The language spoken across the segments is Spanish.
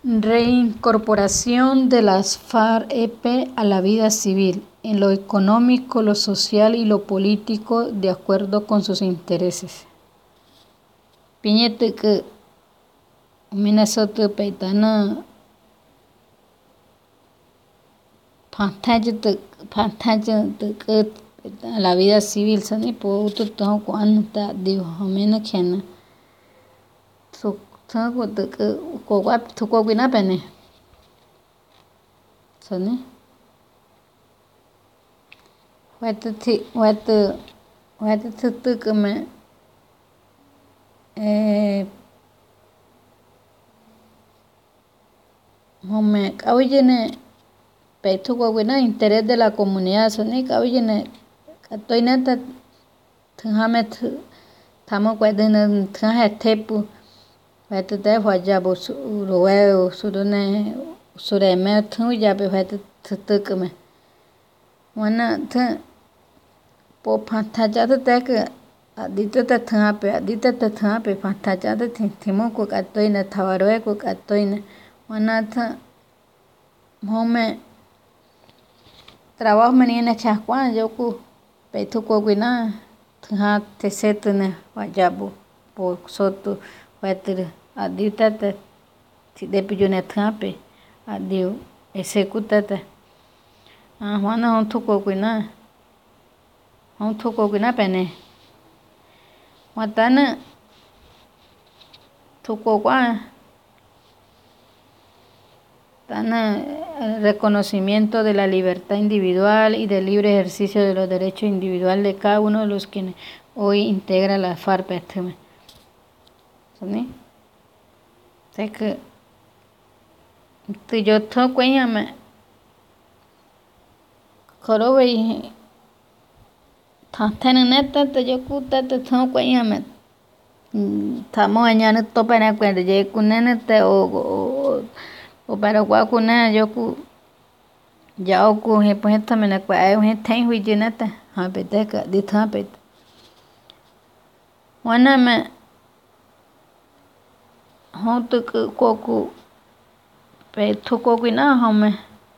Reincorporación de las FARC-EP a la vida civil, en lo económico, lo social y lo político, de acuerdo con sus intereses. Piñete que Minnesota peitana pantalla la vida civil sani po tu to cuanta digo amena kena so tango de ko wap to ko bina pene sani watu tu kame home kawjene petu ko bina interés de la comunidad sani kawjene katoinata thamet thamo kwadena thahe tepu watu te wajabo roe surune sureme thu jabe watu tukme wana th po phatha jada tek adita ta thape phatha jada thimo ko katoina thawaroe ko katoina wana th home trabajo menina chakwa yoku petu ko gwina tha tesetne wajabo po soto watu adita ta tidepijone thape adiu executata wana hon thuko gwina pene watana thuko kwa tana reconocimiento de la libertad individual y del libre ejercicio de los derechos individuales de cada uno de los quienes hoy integra la FARC. ¿Sí? Sé que yo toco me korobe tantene neta te yo kuta te toco me tamo añana topena cuando ye kunene te o para kuna yo ku ya ku he pues también kwa he ten hui jinata ha beteka di thapet wana me honto koku pe thuko kuina home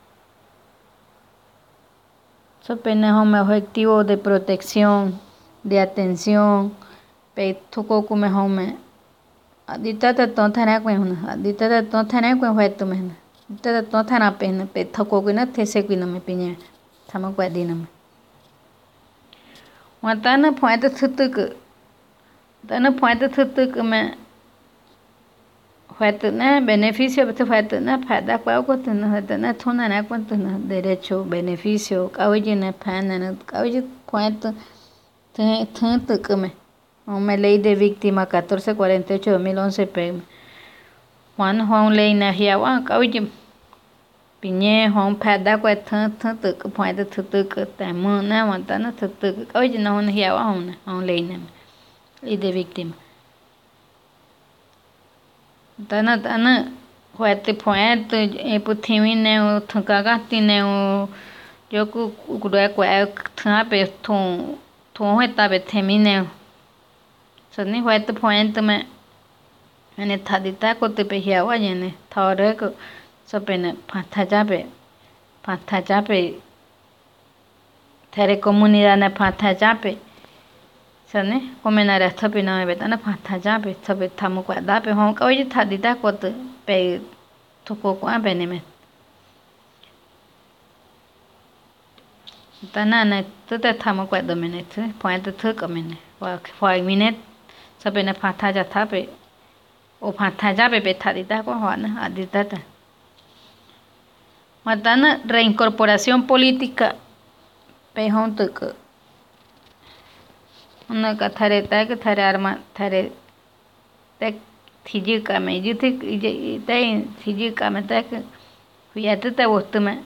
so pena home objetivo de protección de atención pe thuko ku me home adita ta to thana kwe huna adita ta to thana kwe hwetu me adita ta to thana pe pe thuko kuina these kuina me pinya thama kwa dina me watana phoita thutuk tana phoita thutuk me Fatana beneficio fatana fada kwa ko tana fatana thona na kwa tana derecho beneficio kawjina phana kawji cuento tanto come una ley de víctima 1448/2011 pe Juan ley na hiawa kawji piñe hon fada kwa tanto cuento tutuk tamona montana tutuk kawji na hon hiawa hon ley na ley de víctima tana fuerte puthimi ne thakaga tine yoku kudwa kwa thape thon heta be themi ne sani fuerte point me ane thadita ko te pe hiawa yene thore ko sopene phatha jape thare comunidad na phatha jape sane komena rastha pina betana phatha jape sabe thamu kwa da pe hon kawji thadita ko pe thuko kwa bene me tana na tuta thamu kwa do mene thu point thu ko mene wa 5 minute sabe na phatha ja thape o phatha jape pe thadita ko hona adita ta matana reincorporación política pe hon tuk una kathare ta que thare arma thare tek thiji ka me yuthi te thiji ka me tek huyate te wostu me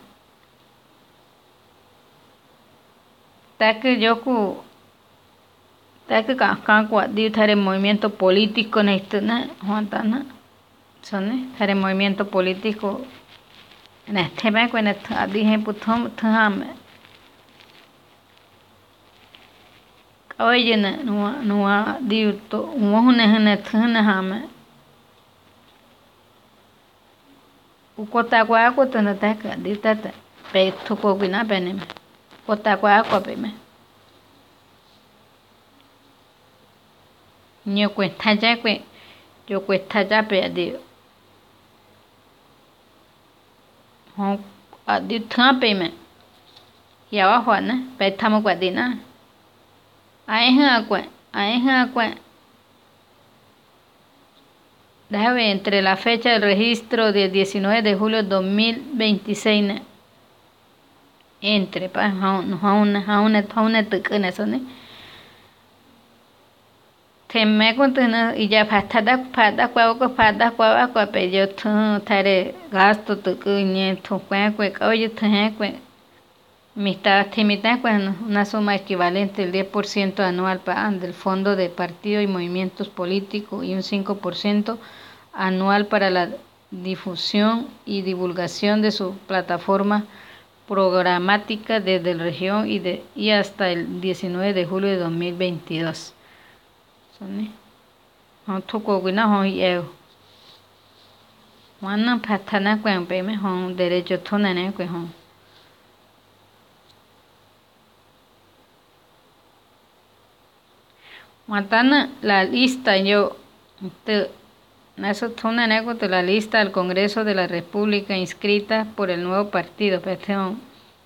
tek yoku tek ka kwa di thare movimiento político na istuna hontana sone thare movimiento político na theme ko na adi he puthom thame Oye, no diu to mohune hene thune hame ukota kwa ko to na ta ka di ta pe to ko na pe ne kota kwa ko pe me nyo cuenta ya que yo cuesta ya pe di ho a di tha pe me ya wa ho na pe tham kwa di na ai ha kwa déjame ver, entre la fecha del registro del 19 de julio de 2026 entre pa hauna tukuna sone temme kuntuna y ya phada kwa pe yo thare gasto tukuñe thukwa kwa oye thwe mitad una suma equivalente al 10% anual del Fondo de Partidos y Movimientos Políticos y un 5% anual para la difusión y divulgación de su plataforma programática desde la región y hasta el 19 de julio de 2022. Hon thuko gina hon yeo. Wana patana kwen pe me hon derecho thona ne kwen hon. Matana la lista yo te naso thona ne ko la lista al Congreso de la República inscrita por el nuevo partido Petón.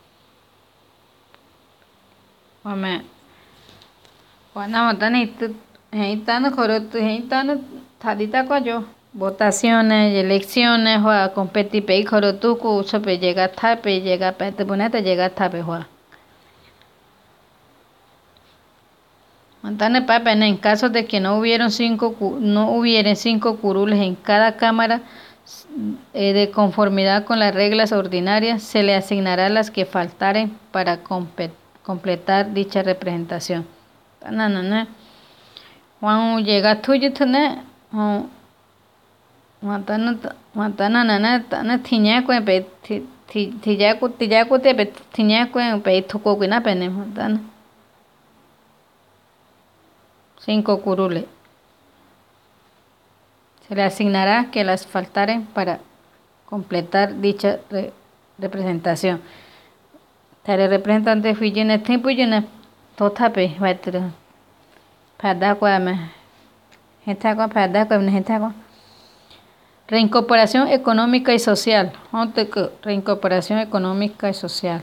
Wame wana matana heitano korotu heitano thadita ko yo votaciones y elecciones o competir pe korotu ko sope llega pe te ponete llega pe ho. Mantane Papa, en caso de que no hubieran 5 curules en cada cámara de conformidad con las reglas ordinarias, se le asignará las que faltaren para completar dicha representación. Juan llega tuyo tene, mantana nana tana tiña kuen pe tiyaku te pe tiña kuen pe toko kuina pene mantana. 5 curules. Se le asignará que las faltaren para completar dicha representación. Tare representante fuyene tiempo yene totape vaitro. Pada kwa me. Heta kwa pada kwa me heta kwa. Reincorporación económica y social. Reincorporación económica y social.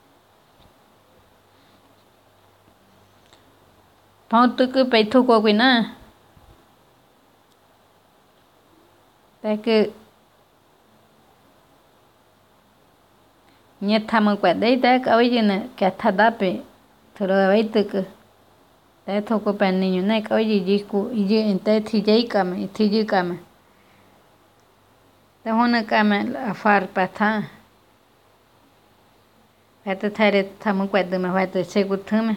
Ponto que peito ko kuina ta que nye tham kwa dei ta ka oye na ka thada pe thoro bai tu que ta thoko pa niño na ka oye ji ku ye ente thi jei ka me ta hona ka me afar pa tha ta thare tham kwa de me va te se ku thme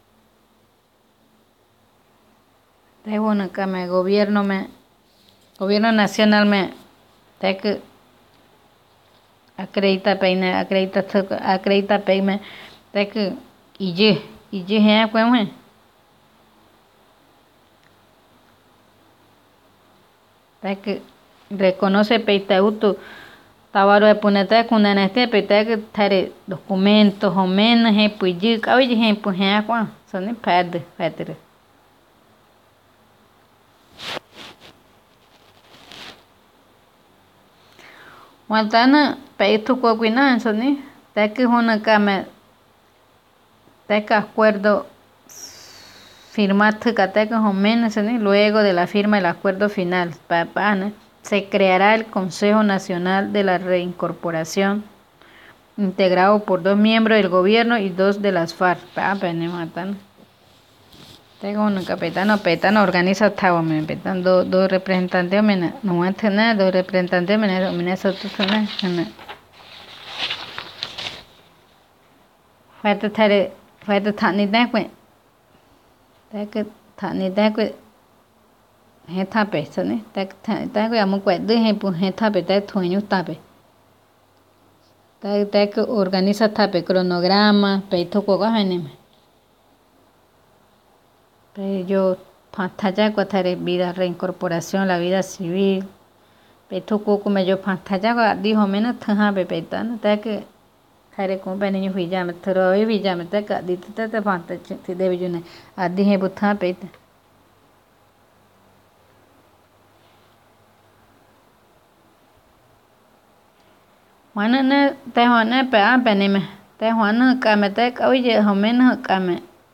bueno que me gobierno nacional me que acredita peine que y je pues que reconoce peita uto tabaro de puneta con este peita que tare documentos o menos pues yo oye pues son perde. Mantana peito ko kuina soni ta que hona kame ta que acuerdo firmado ta que homen soni luego de la firma del acuerdo final se creará el Consejo Nacional de la Reincorporación integrado por 2 miembros del gobierno y 2 de las FARC matan. Tengo un petano organiza tawa me petan dos representantes me no antena 2 representantes me eso tutuna falta thani da kwe ta que thani da kwe he tha pe sone ta kwe amu kwe de he pu he tha pe ta thoñu ta pe ta que organiza tha pe cronograma pe thoko ga hene yo pantalla cuatare vida reincorporación la vida civil pe thoko ko me jo phantha ja ko adi home na tha pe ta na ta ke khare ko pe ni hui ja me thro hui ja me ta ka di ta phantha thi devi ju ne adi he butha pe ta wana na ta wana pe a pe ne me ta wana ka me ta ka je home na ka me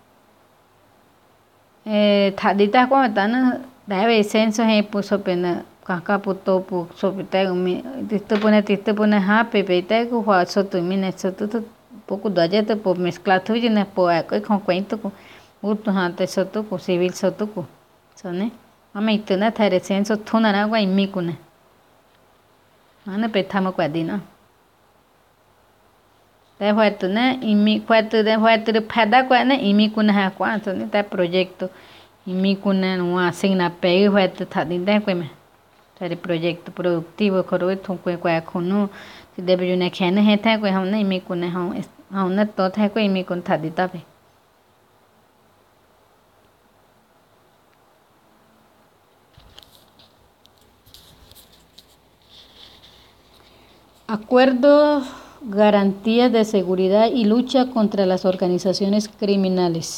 tha di ta ko ta na da ve senso he puso pe na kaka puto pu so pe ta mi tiste pone ha pe ta ko hwa so tu mi ne so tu poco daje te po mezcla tu je ne po a ko con cuento ko ut ha te so tu ko civil so tu ko so ne ama itna thare senso thuna na wa imi ko ne ana pe tha ma kwa di na te hwa tu ne imi kwa tu de hwa tu phada kwa ne imi ko na ha kwa so ne ta proyecto imi ko ne no asigna pe hwa tu tha din de ko me tare proyecto productivo koro thu ko kwa khunu si debe ju ne khene he tha ko hom ne imi ko ne hom ne to tha ko imi ko tha di ta pe Acuerdos, garantías de seguridad y lucha contra las organizaciones criminales.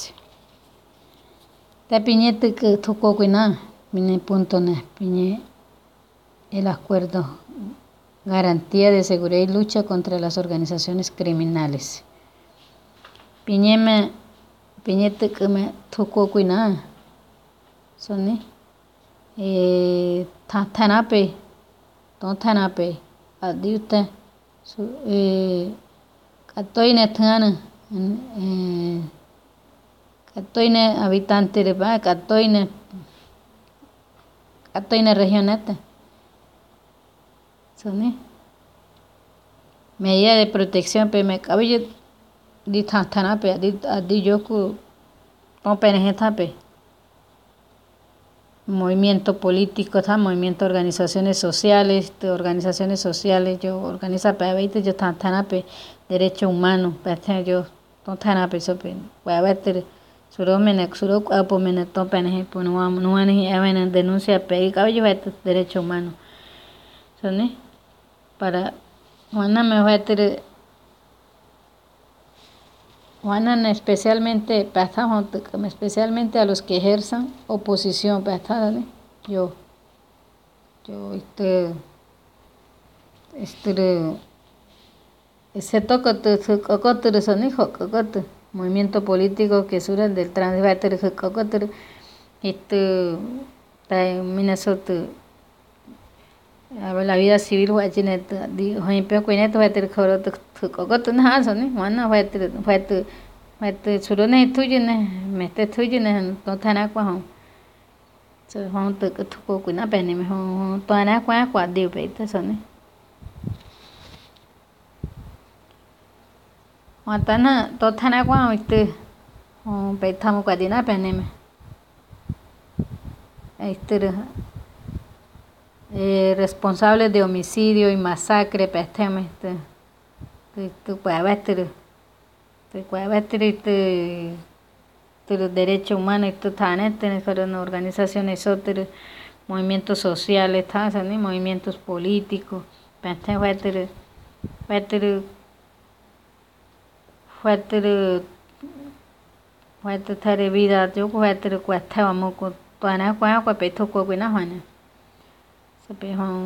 Ta piñete que tocó que nada, piñe punto ne, piñe el acuerdo, garantía de seguridad y lucha contra las organizaciones criminales. Piñete que me tocó que nada, son thanape, ton thanape. Adiuta katoi ne thana katoi ne habitante de ba katoi ne regionata sone medida de protección pe me cabello di thana pe adi yo ko to pe ne tha pe movimiento político था movimiento organizaciones sociales yo organiza पे veinte yo थाना पे derecho humano पे yo तो थाना पे सब पे वावतर सुरो में न सुरो अप में न तो पे नहीं पुनवा नुआ नहीं एवन denuncia पे का yo derecho humano सुने para wana me वावतर wana especialmente a los que ejerzan oposición ¿no? yo movimiento político que surge del transvater Minnesota la vida civil huachinet di hoimpe kuinet vater khoro to na sone wana vater surone thujine mete thujine to thana kwa ho so hon to ko kuna pene me ho to na kwa di pe to sone matana to thana kwa ite ho pe thamo kwa di na pene me responsables de homicidio y masacre pesteme tu derecho humano y tu tanet fueron organizaciones otras movimientos sociales movimientos políticos pesteme fuerte thare vida yo fuerte cuesta vamos con toana kwa peto ko na hwana sabe hon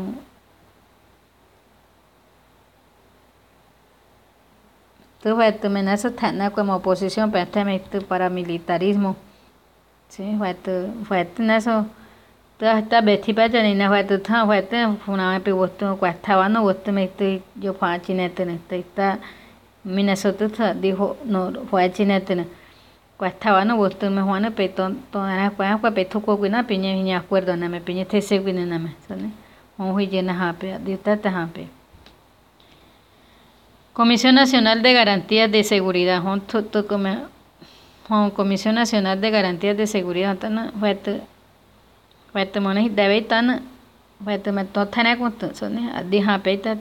tu fuerte amenaza thana como oposición pesteme tu paramilitarismo sí fuerte naso ta bethi pa jani na fuerte tha fuerte funa pe wostu cuesta vano wostu me yo fachinete ne ta Minnesota tha dijo no fachinete ne cuesta no gusto me juana peton toda kwa peto ko na piña ni acuerdo na me piña te se gwina na me sone on hui jena hape di ta hape Comisión Nacional de Garantías de Seguridad hon to como hon Comisión Nacional de Garantías de Seguridad tana fuerte mone debe tan fuerte me to thana ko sone adi hape ta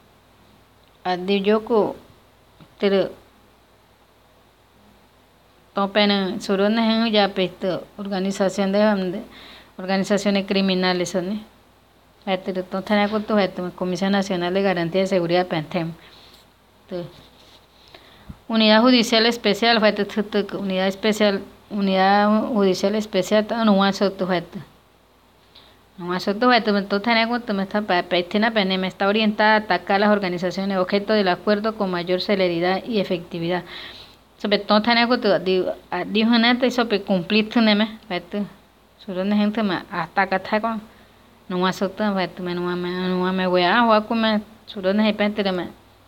adi yoko topen surones ya pesto organizaciones criminales son Comisión Nacional de Garantía de Seguridad Pentem. Unidad Judicial Especial Unidad Judicial Especial no más otro está orientada a atacar las organizaciones objeto del acuerdo con mayor celeridad y efectividad. Sobre todo dijo neta y sobre cumplir teneme sobre una gente me ataca no más otro no me voy a comer sobre una gente me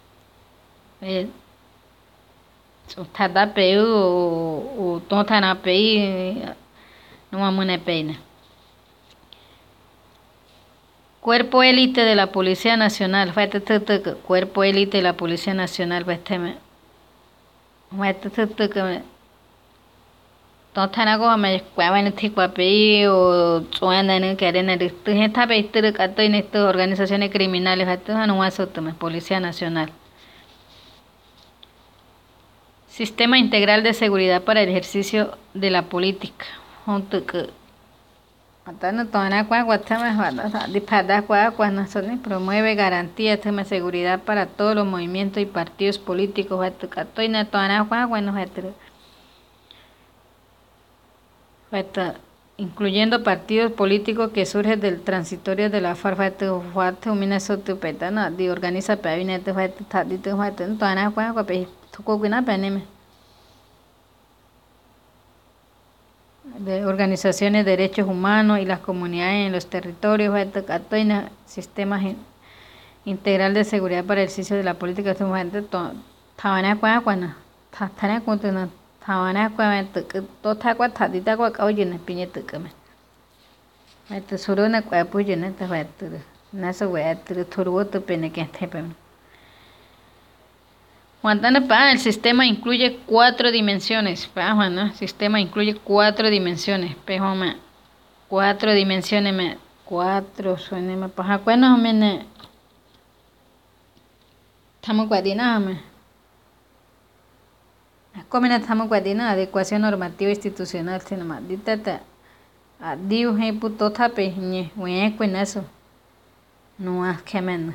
tada peu o tonta na pei no vamos a peina. Cuerpo élite de la Policía Nacional, cuerpo élite de la Policía Nacional, tonta me cuaban tipo pei o suena en que arena de esta peitero cato en estas organizaciones criminales, no más Policía Nacional. Sistema Integral de Seguridad para el Ejercicio de la Política. Promueve garantías de seguridad para todos los movimientos y partidos políticos, incluyendo partidos políticos que surgen del transitorio de la FARC, organiza de organizaciones de derechos humanos y las comunidades en los territorios, sistemas integral de seguridad para el ejercicio de la política, el sistema incluye 4 dimensiones. Sistema incluye 4 dimensiones. 4 dimensiones. 4 suena paja. Bueno, estamos guardinando. Como estamos guardinando adecuación normativa institucional. Dita adiós, puto tape. Con eso. No has que menos.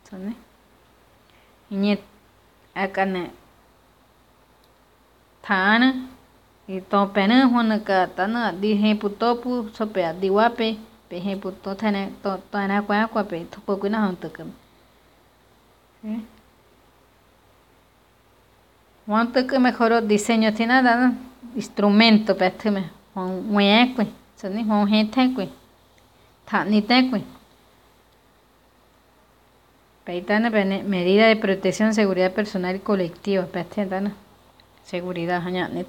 Akane thana y to pena hona ka tana di he putopu sope diwape pe he puto thane to ana kwa pe to kuna hon takam que mejoró diseño tiene nada instrumento petme hon muekwe sani hon gente kwe thani tekwe medida de protección, seguridad personal y colectiva. Seguridad,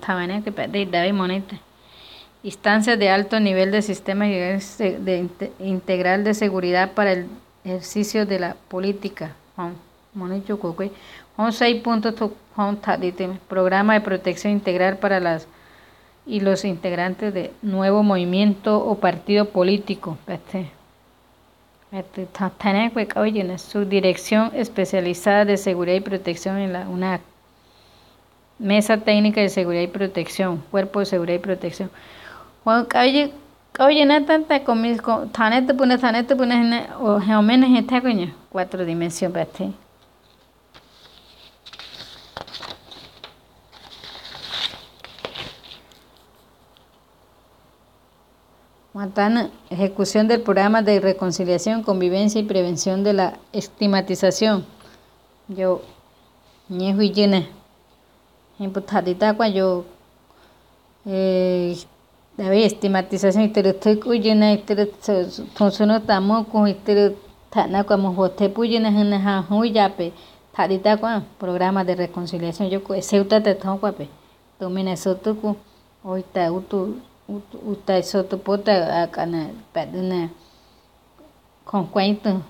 instancias de alto nivel de sistema integral de seguridad para el ejercicio de la política. 6 puntos. Programa de protección integral para las y los integrantes de nuevo movimiento o partido político. Su dirección especializada de seguridad y protección en la UNAC. Mesa técnica de seguridad y protección, cuerpo de seguridad y protección. Tanta tanete pune o geomenes está coño 4 dimensiones. Ejecución del programa de reconciliación, convivencia y prevención de la estigmatización. Yo ñehui llena imputadita yo debe estigmatización y te estoy cuyena y te funcionó tampoco y te tana como hote puyena en la huyape tadita con programa de reconciliación yo ceuta te tomo guape domina sotuku hoy ta uta sotupota akana paduna con cuento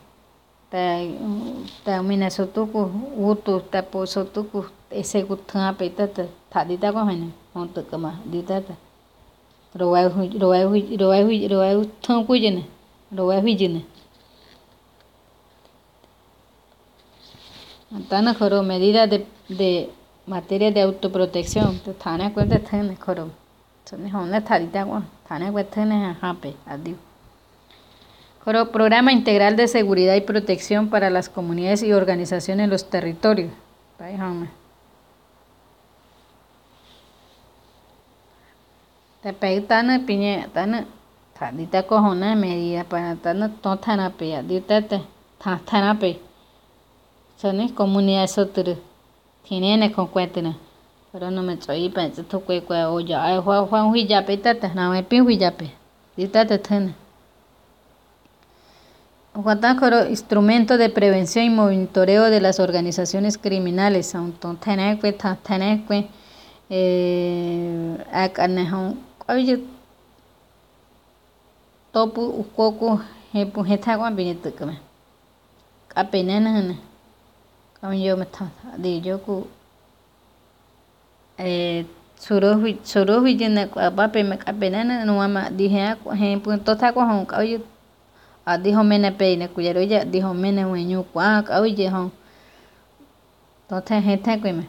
ta mina sotuku utu ta po sotuku ese gutha petata tadita con hene honto kama ditata roai thon kujene roai hujene antana joro medida de materia de autoprotección te thana cuenta thene khoro sone hona tharita kwa thana cuenta thene hape adiu khoro programa integral de seguridad y protección para las comunidades y organizaciones en los territorios pai hama te pai tana piñe tana tharita ko hona medida para tana to thana pe adiu tete thana pe sone comunidad sotur tiene con cuenta pero no me estoy pensando que o ya Juan Huillape tata no me pin Huillape y tata ten Guatán instrumento de prevención y monitoreo de las organizaciones criminales entonces tener que acanejon oye topu ukoku hepu heta kwa binito kama apenana como yo me está de yo ku soro hui jena apa pe me apenana no ama dije he punto ta ko hon oye dijo mene pe ne kuyero ya dijo mene wenyu kwa oye hon entonces heta ko me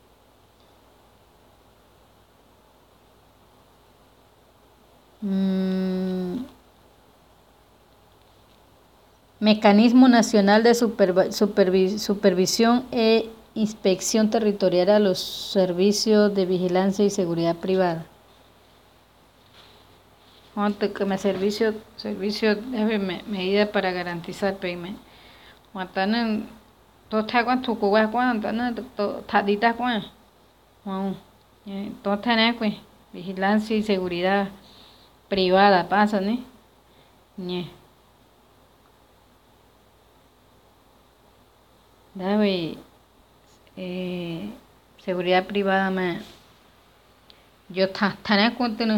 Mecanismo Nacional de Supervisión e Inspección Territorial a los Servicios de Vigilancia y Seguridad Privada. Como servicio de medida para garantizar payment. Guantana todo con tu cuba guantana tadita con. Todo tener vigilancia y seguridad privada pasa, ¿no? Debe seguridad privada me yo tana cuenta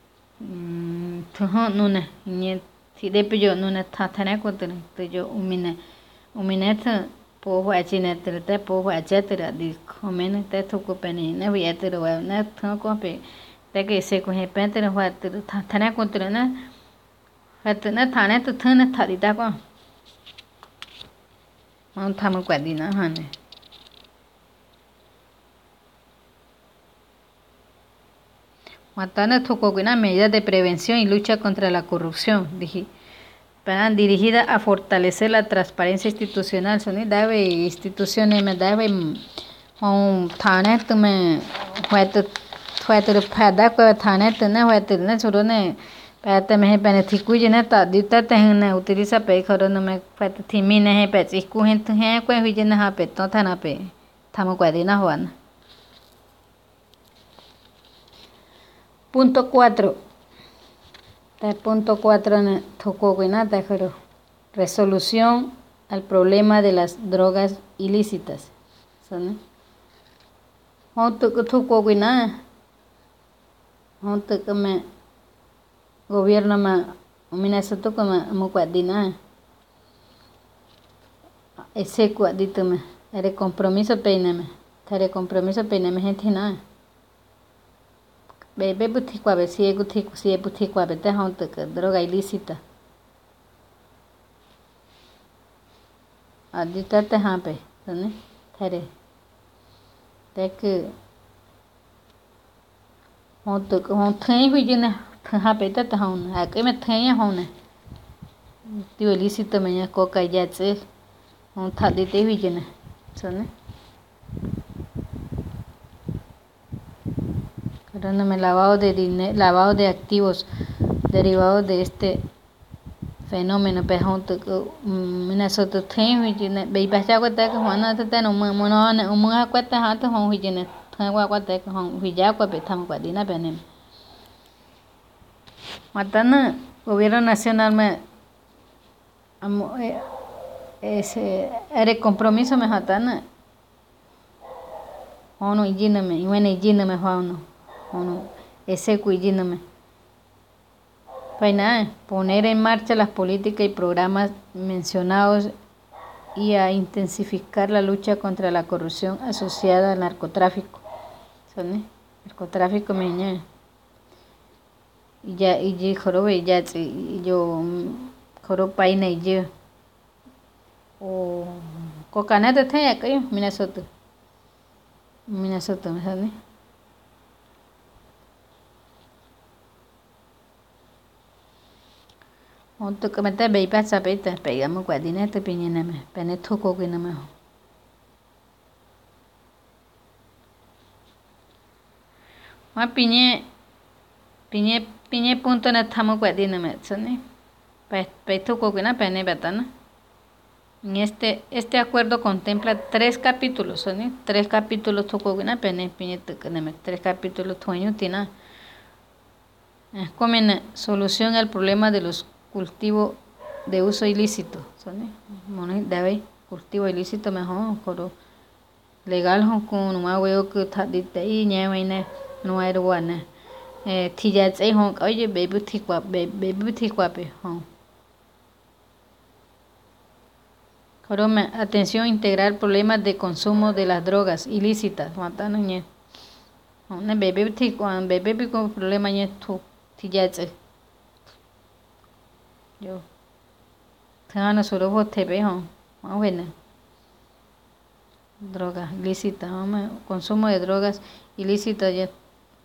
no si de pillo no tana cuenta yo umine po chine te po etcétera di comen te toco pene ne vi etero ne toco pe te que se coge pente no va tana cuenta na hatna thane to thana tharita ko Vamos a estar cuadrina, Hane. Matana tocó una medida de prevención y lucha contra la corrupción, dirigida a fortalecer la transparencia institucional. Son debe instituciones me debe un thane to me fue phada ko thane to ne fue ne suro ne Pate me beneficio jene ta dita tehne utiliza pe khoro no me pate thimine he pe isku hen he kwe hui jene ha pe to thana pe thamo kwa dina juan. Punto 4. Punto 4 ne thoko kuina ta khoro. Resolución al problema de las drogas ilícitas. Sone. Honto thoko kuina. Honto me gobierno ma minasoto como mucuadina ese cuadito me era compromiso peiname gente na bebe buti cuabe si buti cuabe te honto que droga ilícita adita te hampe ¿no? Tere te que honto huyena Hapeta tahun, a me tenía hone. Tío ilícito me coca ya tse, un tadite villene, ¿sone? Pero no me lavado de dinero, lavado de activos derivados de este fenómeno, pero junto con Minnesota tengo villene, ve pasar cuenta que Juana te tiene un cuenta antes con villene, tengo cuenta que con villagua petamos cuadina penem. Matana gobierno nacional me era compromiso me hatana ono ijiname iwene ijiname ono ese cuijiname Paina poner en marcha las políticas y programas mencionados y a intensificar la lucha contra la corrupción asociada al narcotráfico. ¿Son? Narcotráfico me ya y jorobe ya yo joroba y yo o cocanete tenía que Minnesota Minnesota me sale. Onto que mete beipa sapeta, pegamos guadinete piñename, peneto coquiname. Ma piñe punto na tamo guadiname, ¿sani? Peito coquina pene betana. Este acuerdo contempla 3 capítulos, ¿sí? 3 capítulos tocó una pene, 3 capítulos tuaño tina. Como solución al problema de los cultivos de uso ilícito, ¿sí? Debe cultivo ilícito mejor, pero legal con una huevo que está de ahí, no hay ruana. Tijas ahí, oye, baby tikwape, Atención integral problemas de consumo de las drogas ilícitas. Bebé con problema tu tijatse. Yo. Tana solo TV buena. Drogas ilícitas, consumo de drogas ilícitas ya.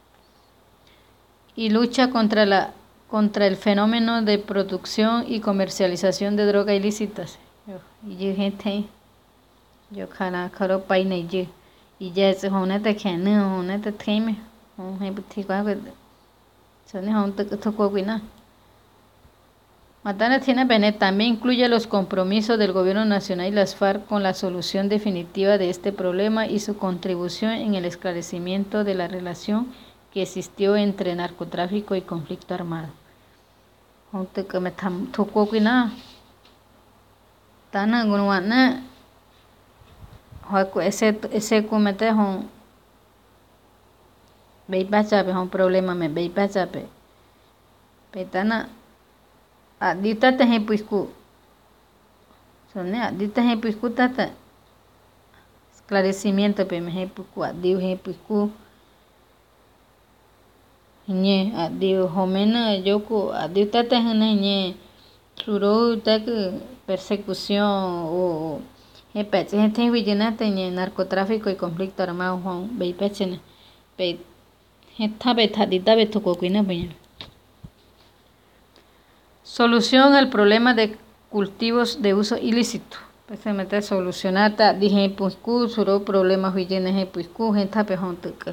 Y lucha contra el fenómeno de producción y comercialización de drogas ilícitas. Y gente yo caro paine y ya es honete que no honete teme buti kwa sone honte tocó guina Matana tiene Benet también incluye los compromisos del gobierno nacional y las FARC con la solución definitiva de este problema y su contribución en el esclarecimiento de la relación que existió entre narcotráfico y conflicto armado. Honte que me tocó guina Tana gunuana ese comete beipa chape un problema me beipa chape petana adita te puisku sone adita puisku tata esclarecimiento pe me puisku adiu puisku ñe adiu homena yoku adiu tata ñe Churo persecución o gente vigilantes narcotráfico y conflicto armado Juan Beipechene pe Solución al problema de cultivos de uso ilícito. Precisamente solucionata dije puscu suro problemas vigilantes puscu gente pejón tuca.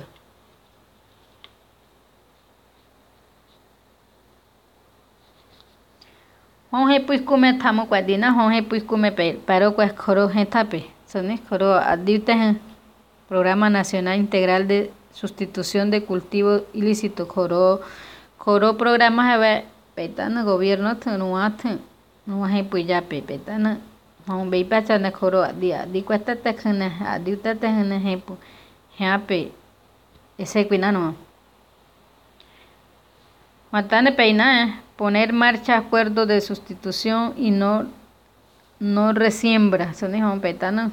Honje pues come tamo guadina honje pues come paro pues coro gentape sones coro adite Programa Nacional Integral de Sustitución de Cultivo Ilícito coro programas de petana gobierno tenuate no hay pues ya petana hon be pachana coro di cuesta te khana adiuta te hana hepu hape ese cuinano Matane peina poner en marcha acuerdos de sustitución y no resiembra. Son hijos petana.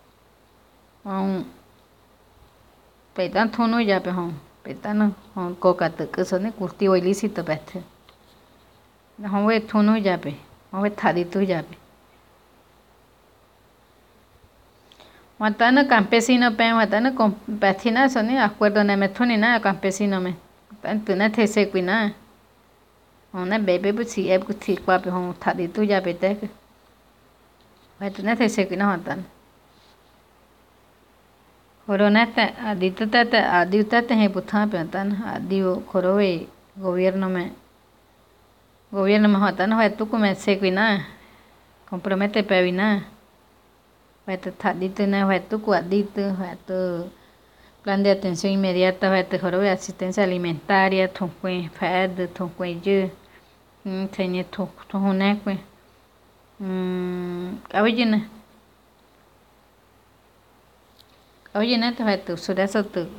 Petana tono ya pejón. Petana coca que son cultivo ilícito pete. No ve tono ya pe. No ve tadito ya pe. Matana campesino pe matana compatina son acuerdo ne metoni na campesino me. Tantuna te se cuina. Una bebé pues si es pues si cuape hon tadito ya pete que Tantuna te se cuina matan Coronata adito tata adiuta te putan pentan adio coroe gobierno me matan va tu come se cuina compromete pevina va tadito na va tu cuadito va tu plan de atención inmediata va te coroe asistencia alimentaria tonque fed tonque je tenye to honekwe awjina te va tu suraso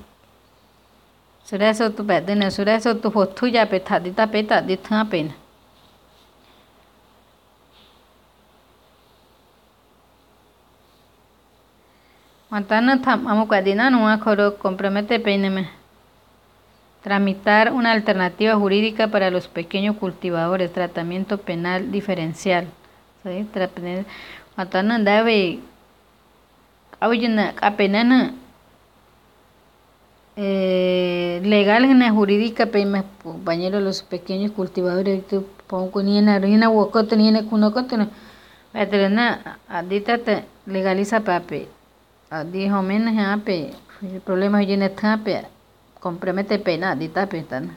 tu bedena suraso tu hotu ya petadita peta de tapen Mantana amo cadena no coro compromete peineme Tramitar una alternativa jurídica para los pequeños cultivadores, tratamiento penal diferencial. ¿Sí? Matana debe Apoyana apenana legal en la jurídica peima compañeros los pequeños cultivadores pongo ni en harina huecote ni en cunocote no veterana adita te legaliza pape dijo menos ape el problema es llena tape compromete pena adita petana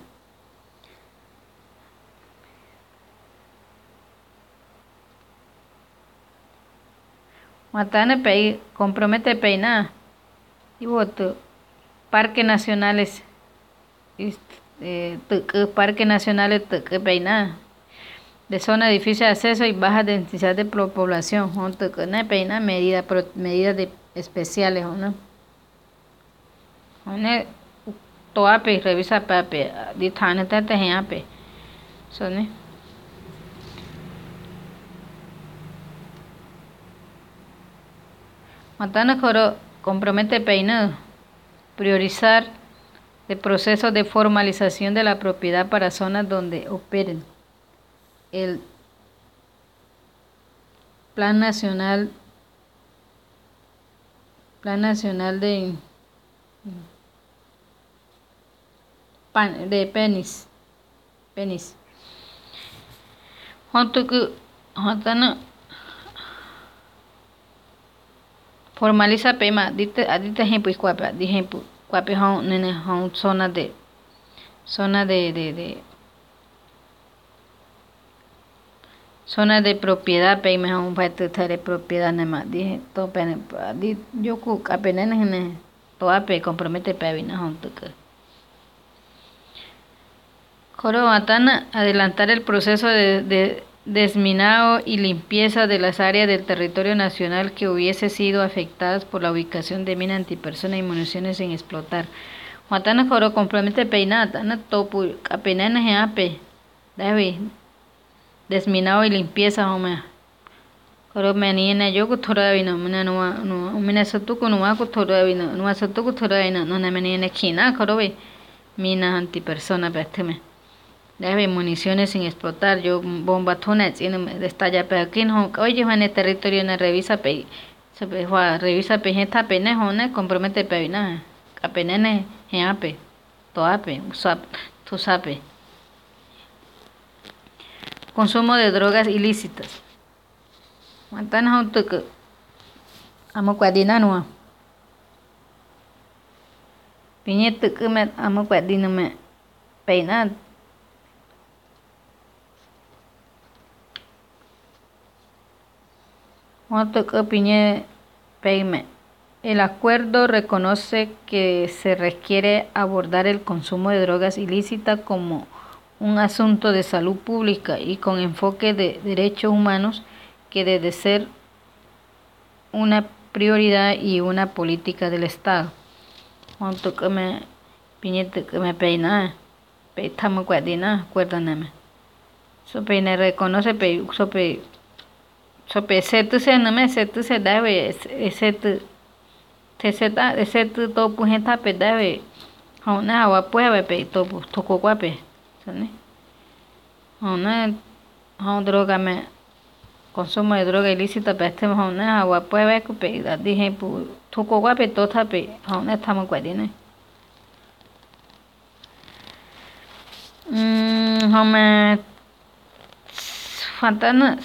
matane pe compromete pena y voto parques nacionales parques nacionales peina de zona difícil de acceso y baja densidad de población junto con una peina medidas especiales no one toape revisa pape di thane tate hape sone matana coro compromete peina priorizar el proceso de formalización de la propiedad para zonas donde operen el Plan Nacional de PENIS junto que formaliza pema adita ejemplo cuapa de ejemplo cuape nene zona de zona de propiedad pema un parte de propiedad nema dije to pene di yoku apenas ne to ape compromete pevina junto que coro atana adelantar el proceso de desminado y limpieza de las áreas del territorio nacional que hubiese sido afectadas por la ubicación de minas antipersona y municiones sin explotar. Juatana coro compromete peinata, na topu apenas ape, debe desminado y limpieza home. Coro menina yo kutoravi no mina sotuku no wa kutoravi no sotuku kutoravi no na menina kina coro ve minas antipersona besteme. Debe municiones sin explotar, yo bomba tunes y destalla pequín oye en el territorio en revisa pe revisa pe gente apenas one compromete pe na apenas ape to ape usap tu sape consumo de drogas ilícitas matan junto que amo cuadina no piñete que me amo cuadina me peinar el acuerdo reconoce que se requiere abordar el consumo de drogas ilícitas como un asunto de salud pública y con enfoque de derechos humanos que debe ser una prioridad y una política del Estado. Junto que me piñete que me peina, estamos cuadina, acuérdanme. So peina reconoce sope setu se no me setu se debe setu te seta setu to pujenta pe debe hona agua puede pe to toko guape sone hona droga me consumo de droga ilícita pe este hona agua puede pe dije pu toko guape to tape hona estamos guadine home fantana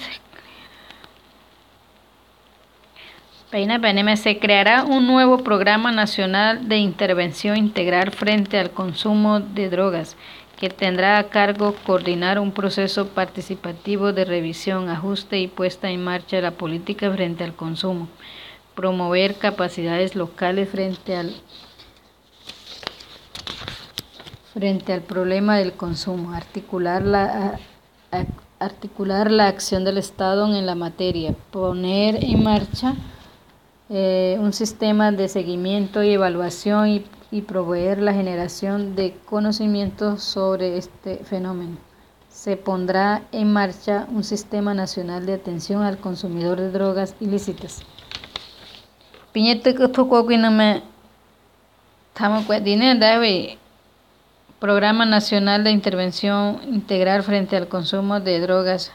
se creará un nuevo programa nacional de intervención integral frente al consumo de drogas que tendrá a cargo coordinar un proceso participativo de revisión, ajuste y puesta en marcha de la política frente al consumo, promover capacidades locales frente al problema del consumo, articular la acción del Estado en la materia, poner en marcha un sistema de seguimiento y evaluación y proveer la generación de conocimientos sobre este fenómeno. Se pondrá en marcha un sistema nacional de atención al consumidor de drogas ilícitas. Piñete que tocó que no me estamos cuidando de Programa Nacional de Intervención Integral frente al consumo de drogas.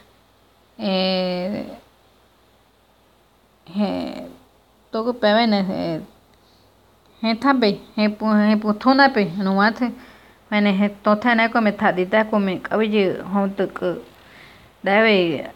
Toco pevenes Hetape, heputunape, nuate, mene hetotana come tadita come cabbage hontuk debe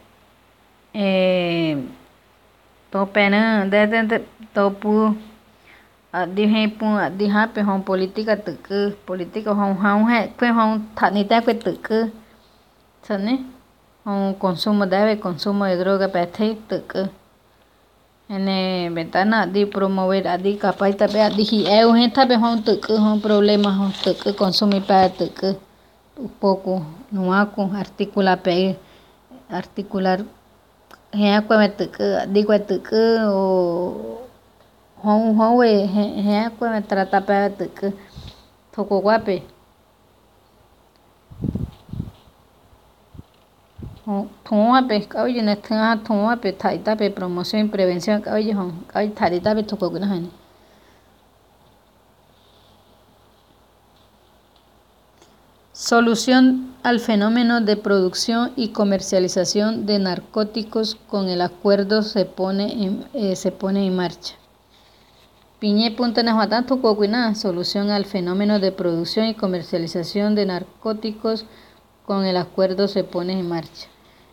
topena de topu di hepu di hape hon política tuk política hon he que hon tanita que tuk sane hon consumo de droga pete tuk ene ventana di promover adi capaz tape adi eu gente be hon tuk hon problema hon tuk consumir pa tuk un poco no aco articular he aqua tuk di qua tuk o hon we he aqua trata pa tuk toko guape Thongape oye ne thongape thaitape promoción y prevención oye hon oye tharitape toko guna hani Solución al fenómeno de producción y comercialización de narcóticos con el acuerdo se pone en marcha. Piñe punta na toko guna solución al fenómeno de producción y comercialización de narcóticos con el acuerdo se pone en marcha.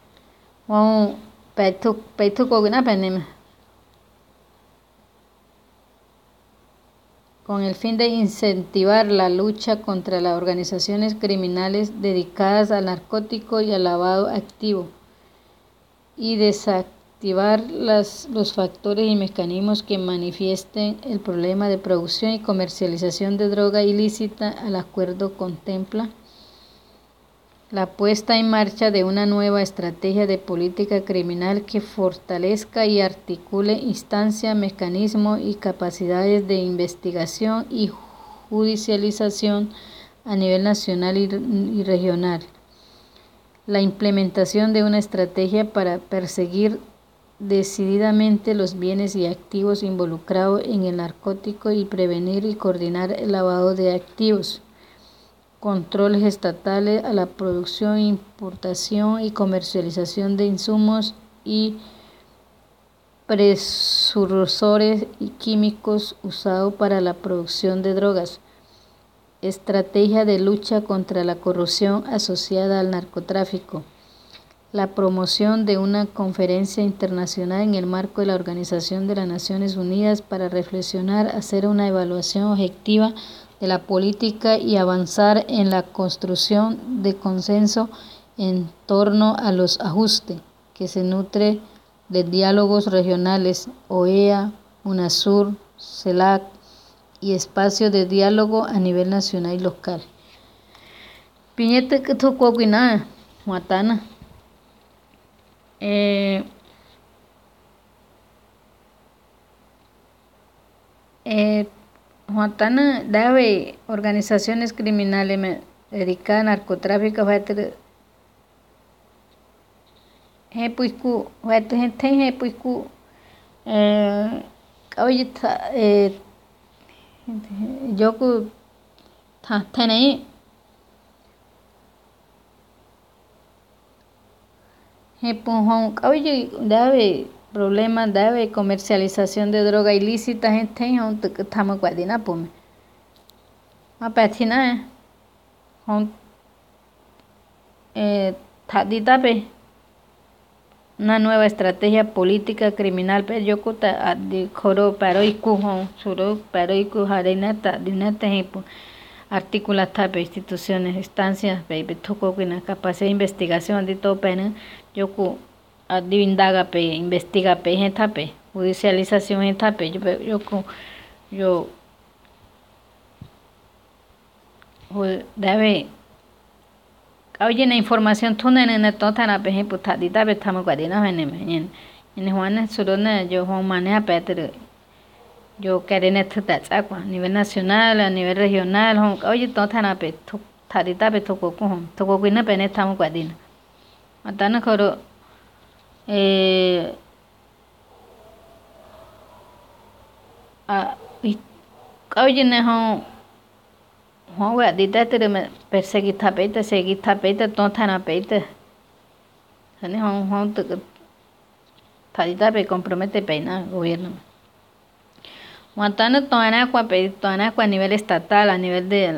Con el fin de incentivar la lucha contra las organizaciones criminales dedicadas al narcótico y al lavado activo y desactivar los factores y mecanismos que manifiesten el problema de producción y comercialización de droga ilícita. El acuerdo contempla la puesta en marcha de una nueva estrategia de política criminal que fortalezca y articule instancias, mecanismos y capacidades de investigación y judicialización a nivel nacional y regional. La implementación de una estrategia para perseguir decididamente los bienes y activos involucrados en el narcótico y prevenir y coordinar el lavado de activos. Controles estatales a la producción, importación y comercialización de insumos y precursores y químicos usados para la producción de drogas. Estrategia de lucha contra la corrupción asociada al narcotráfico. La promoción de una conferencia internacional en el marco de la Organización de las Naciones Unidas para reflexionar, hacer una evaluación objetiva de la política y avanzar en la construcción de consenso en torno a los ajustes, que se nutre de diálogos regionales, OEA, UNASUR, CELAC y espacios de diálogo a nivel nacional y local. Piñete que tocó guiná, Huatana. Huatana debe organizaciones criminales dedicadas al narcotráfico yoku thanei debe problemas de comercialización de droga ilícita gente estamos guardina pome apatina taditape una nueva estrategia política criminal pero yo kuta de coro pero iku suro pero iku harinata dinete artículos tape instituciones instancias baby toko con capacidad de investigación de todo pena yoku indaga pe investiga pe tape judicialización tape yo debe oye la información tú en tota na pe putadita pe estamos guardina en Juan surona yo Juan maneja peter yo querén esto a nivel nacional a nivel regional oye tota na pe tadita pe toko na pe estamos guardina matana coro oye ne Juan dita te perseguir tapete seguir tapete tota na peite ne Juan tadita pe compromete pena gobierno Matana toana a nivel estatal, a nivel de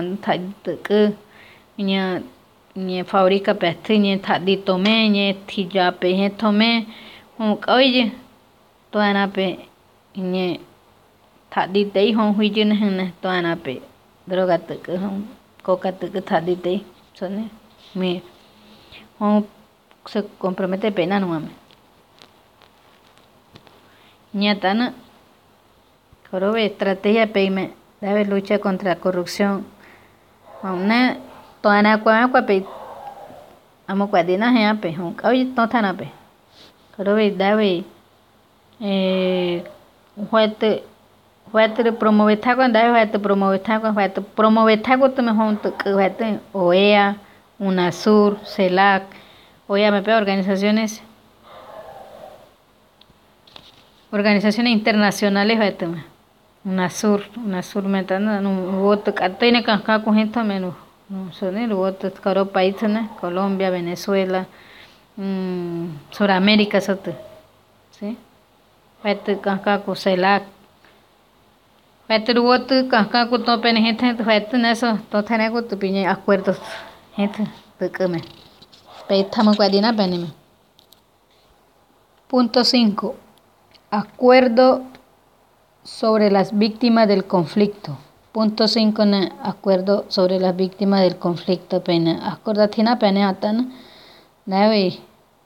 ñe fábrica pe ñe thadi tome ñe thilla pe tome oye toana pe ñe thadi tei hon huijin hne toana pe droga tuk coca tuk thadi tei sone me se compromete pena no mame ñatana Jorobe estrategia peime debe lucha contra la corrupción ne toana kwa pe amo kwa dina he pe hon oye to thana pe Jorobe debe huete promover thago debe huete promover thago tume hon tuk huete OEA UNASUR CELAC oye me pe organizaciones internacionales huete UNASUR metana no voto katene kanka ko hento menu sone voto karo país ne Colombia Venezuela Suramérica sote sí huete kanka ko CELAC huete voto kanka ko to pene hente huete neso to thane ko to piñe acuerdos hente tukame pe thamo kwadina penime. Punto 5. Acuerdo sobre las víctimas del conflicto. Punto 5 na acuerdo sobre las víctimas del conflicto pena. Acordatina pena atan debe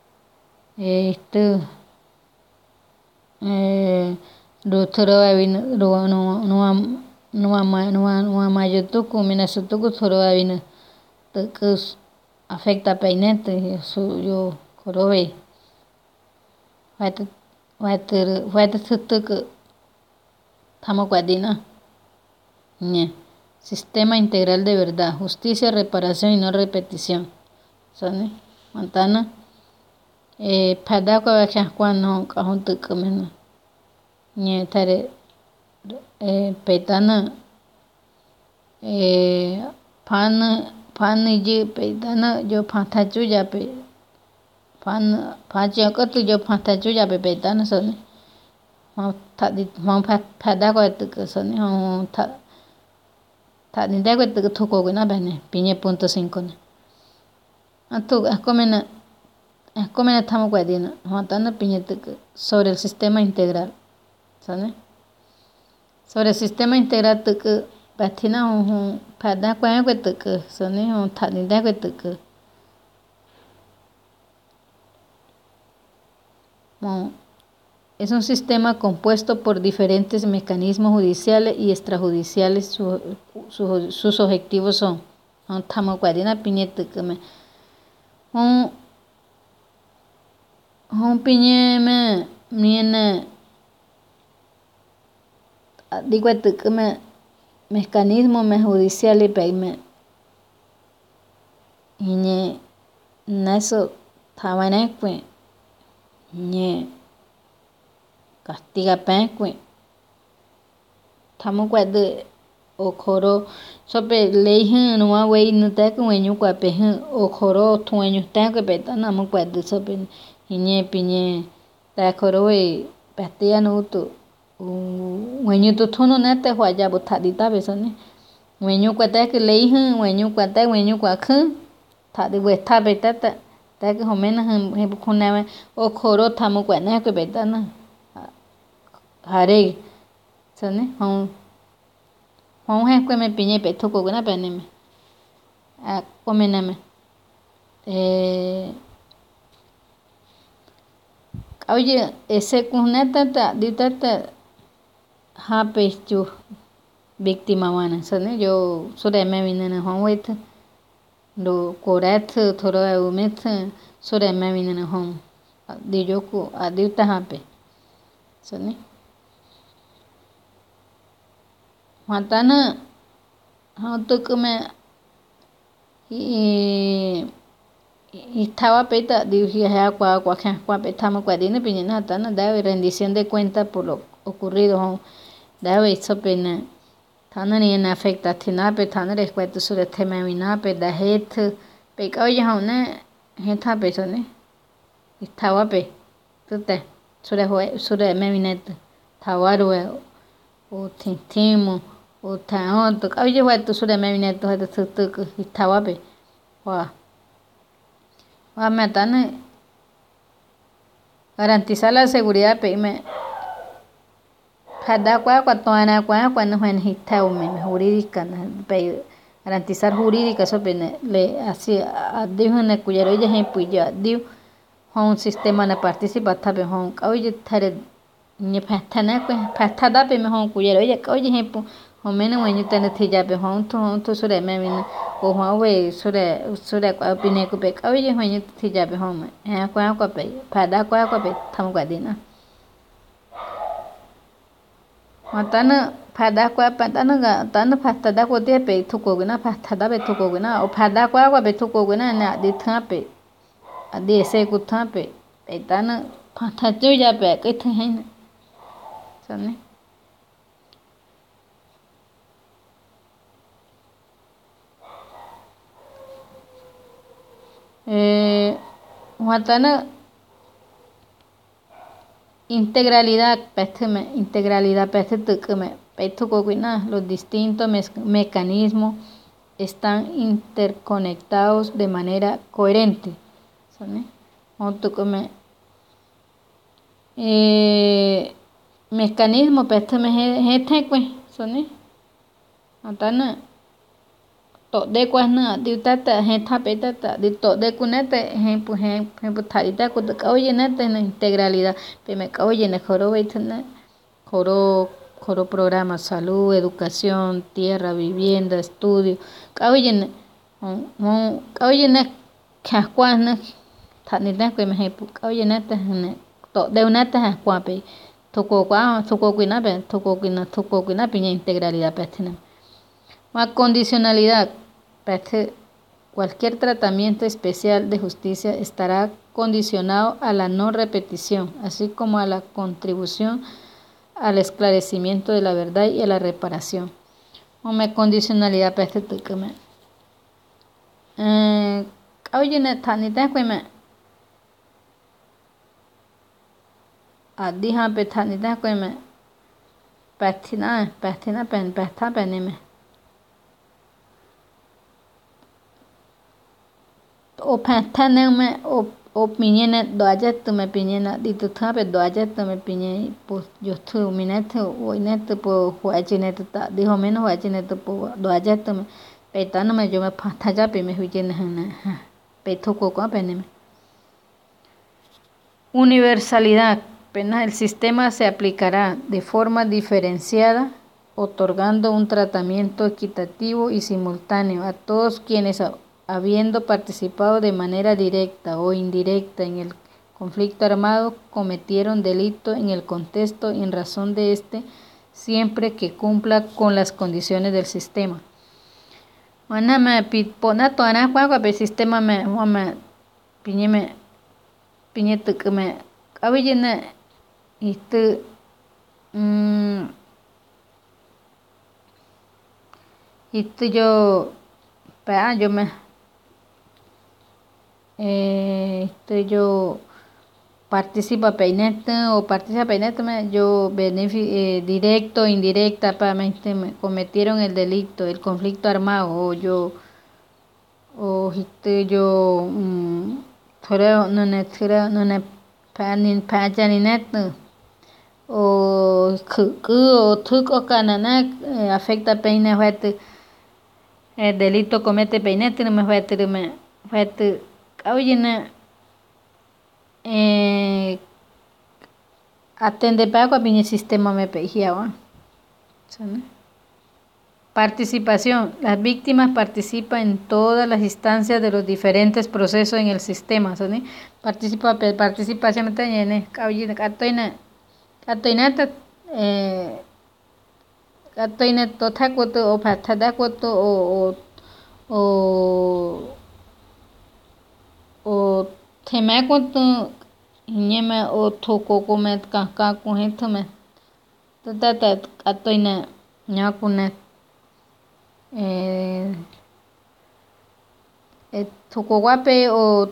Ruturo avino no mayotuku minasutuku turo avino tukus afecta peinete yo korobe huete tutuku tamo kwadina ñe sistema integral de verdad justicia reparación y no repetición sone mantana pada kwa cuando kahun tukumena ñe tare petana pan ji petana yo phatha chuya pe pan phacha ko tu yo phatha chuya pe petana sone pada ko tuk sone thadi de ko tuk thoko ko na bane piñe punto 5 na atu comena thamo kwa dina mantana piñe tuk sobre el sistema integral sone sobre el sistema integral tuk patina pada kwa ko tuk sone thadi de ko tuk es un sistema compuesto por diferentes mecanismos judiciales y extrajudiciales. Sus objetivos son thamo kwa dina piñe tuk me piñe me miene digo tuk me mecanismo me judicial y peime ñe naso thamane kwe ñe castiga penkwe thamo kwa de okoro sope lei no wa wei no ta ko weñu kwa pe okoro tueñu ta ko pe ta namo kwa de sope ñe piñe ta koro we pastia no to weñu to thono na te hwa ya bo thadi ta be sone weñu kwa ta ke lei weñu kwa ta weñu kwa khu thadi we tha be ta ta ke homena he khuna okoro thamo kwa na ko be ta na hare sone he kwe me piñe pe thoko na pene me a comena me oye ese kuneta ta ditata ha pe chu víctima wana sone yo sore me vinena hon wait do korat thoro umet sore me vinena hon di joku adita ha pe sone matana हाँ तो मैं estaba peta dije kwa petamos kwa dine piñena tana debe rendición de cuenta por lo ocurrido debe eso pena tana ni en afecta tina pe tana respeto sobre tema mina pe da het pe oye hone heta pe sone estaba pe tute sobre me vinet tawaro o tintimo o taon to kauje wa to sura me vine to ha to hitawa pe wa me tane garantizar la seguridad pe me cada cuando me jurídica pe garantizar jurídica eso pe le así dijo ne cuyero ya ejemplo ya dio un sistema na participa pe hon kauje thare ni pathana ko pathada pe me hon cuyero ya kauje ejemplo hon mena wenyu tane thija pe hon to sure me vin o hon we sure ko pine ko pe kauje wenyu thija pe hon me ko pe pada ko pe tham ko dina matana pada kwa patana ga tana patada ko te pe thuko guna patada pe thuko guna o pada kwa pe thuko guna na di tha pe adi se ku tha pe tana patha chu ja pe ke the hin sane matana integralidad los distintos mecanismos están interconectados de manera coherente. Mecanismo to de cuasna diutata heta petata de to de kunete ejemplo tarita ko oye nete en integralidad pe me oye ne joro veitna joro programa salud educación tierra vivienda estudio oye ne kascuasna tanita ko me ejemplo oye nete to de unata kwape toko kuina piña integralidad petna condicionalidad. Cualquier tratamiento especial de justicia estará condicionado a la no repetición, así como a la contribución al esclarecimiento de la verdad y a la reparación. Condicionalidad o pathana me o piñena doajet me piñena ditu thape doajet me piñe pues yo tu minete o inete po huachinete ta dijo menos huachinete po doajet me petano me yo me pathaya pe me huyen hana peto ko peneme universalidad pena el sistema se aplicará de forma diferenciada otorgando un tratamiento equitativo y simultáneo a todos quienes habiendo participado de manera directa o indirecta en el conflicto armado, cometieron delito en el contexto y en razón de este, siempre que cumpla con las condiciones del sistema. Sistema me piñete que me abillena yo me yo participa peinete o participa peinete yo directo indirecta para me cometieron el delito el conflicto armado o yo yo no ne panin pajaninete o tuco canana afecta peine el delito comete peinete no me fue atende pago a mi sistema me pejiaba. Participación. Las víctimas participan en todas las instancias de los diferentes procesos en el sistema. Participación me atoina totakoto o patadakoto o temakoto nyema o tokoko me kaka kuhito me tata atoina nyakuna tokowape o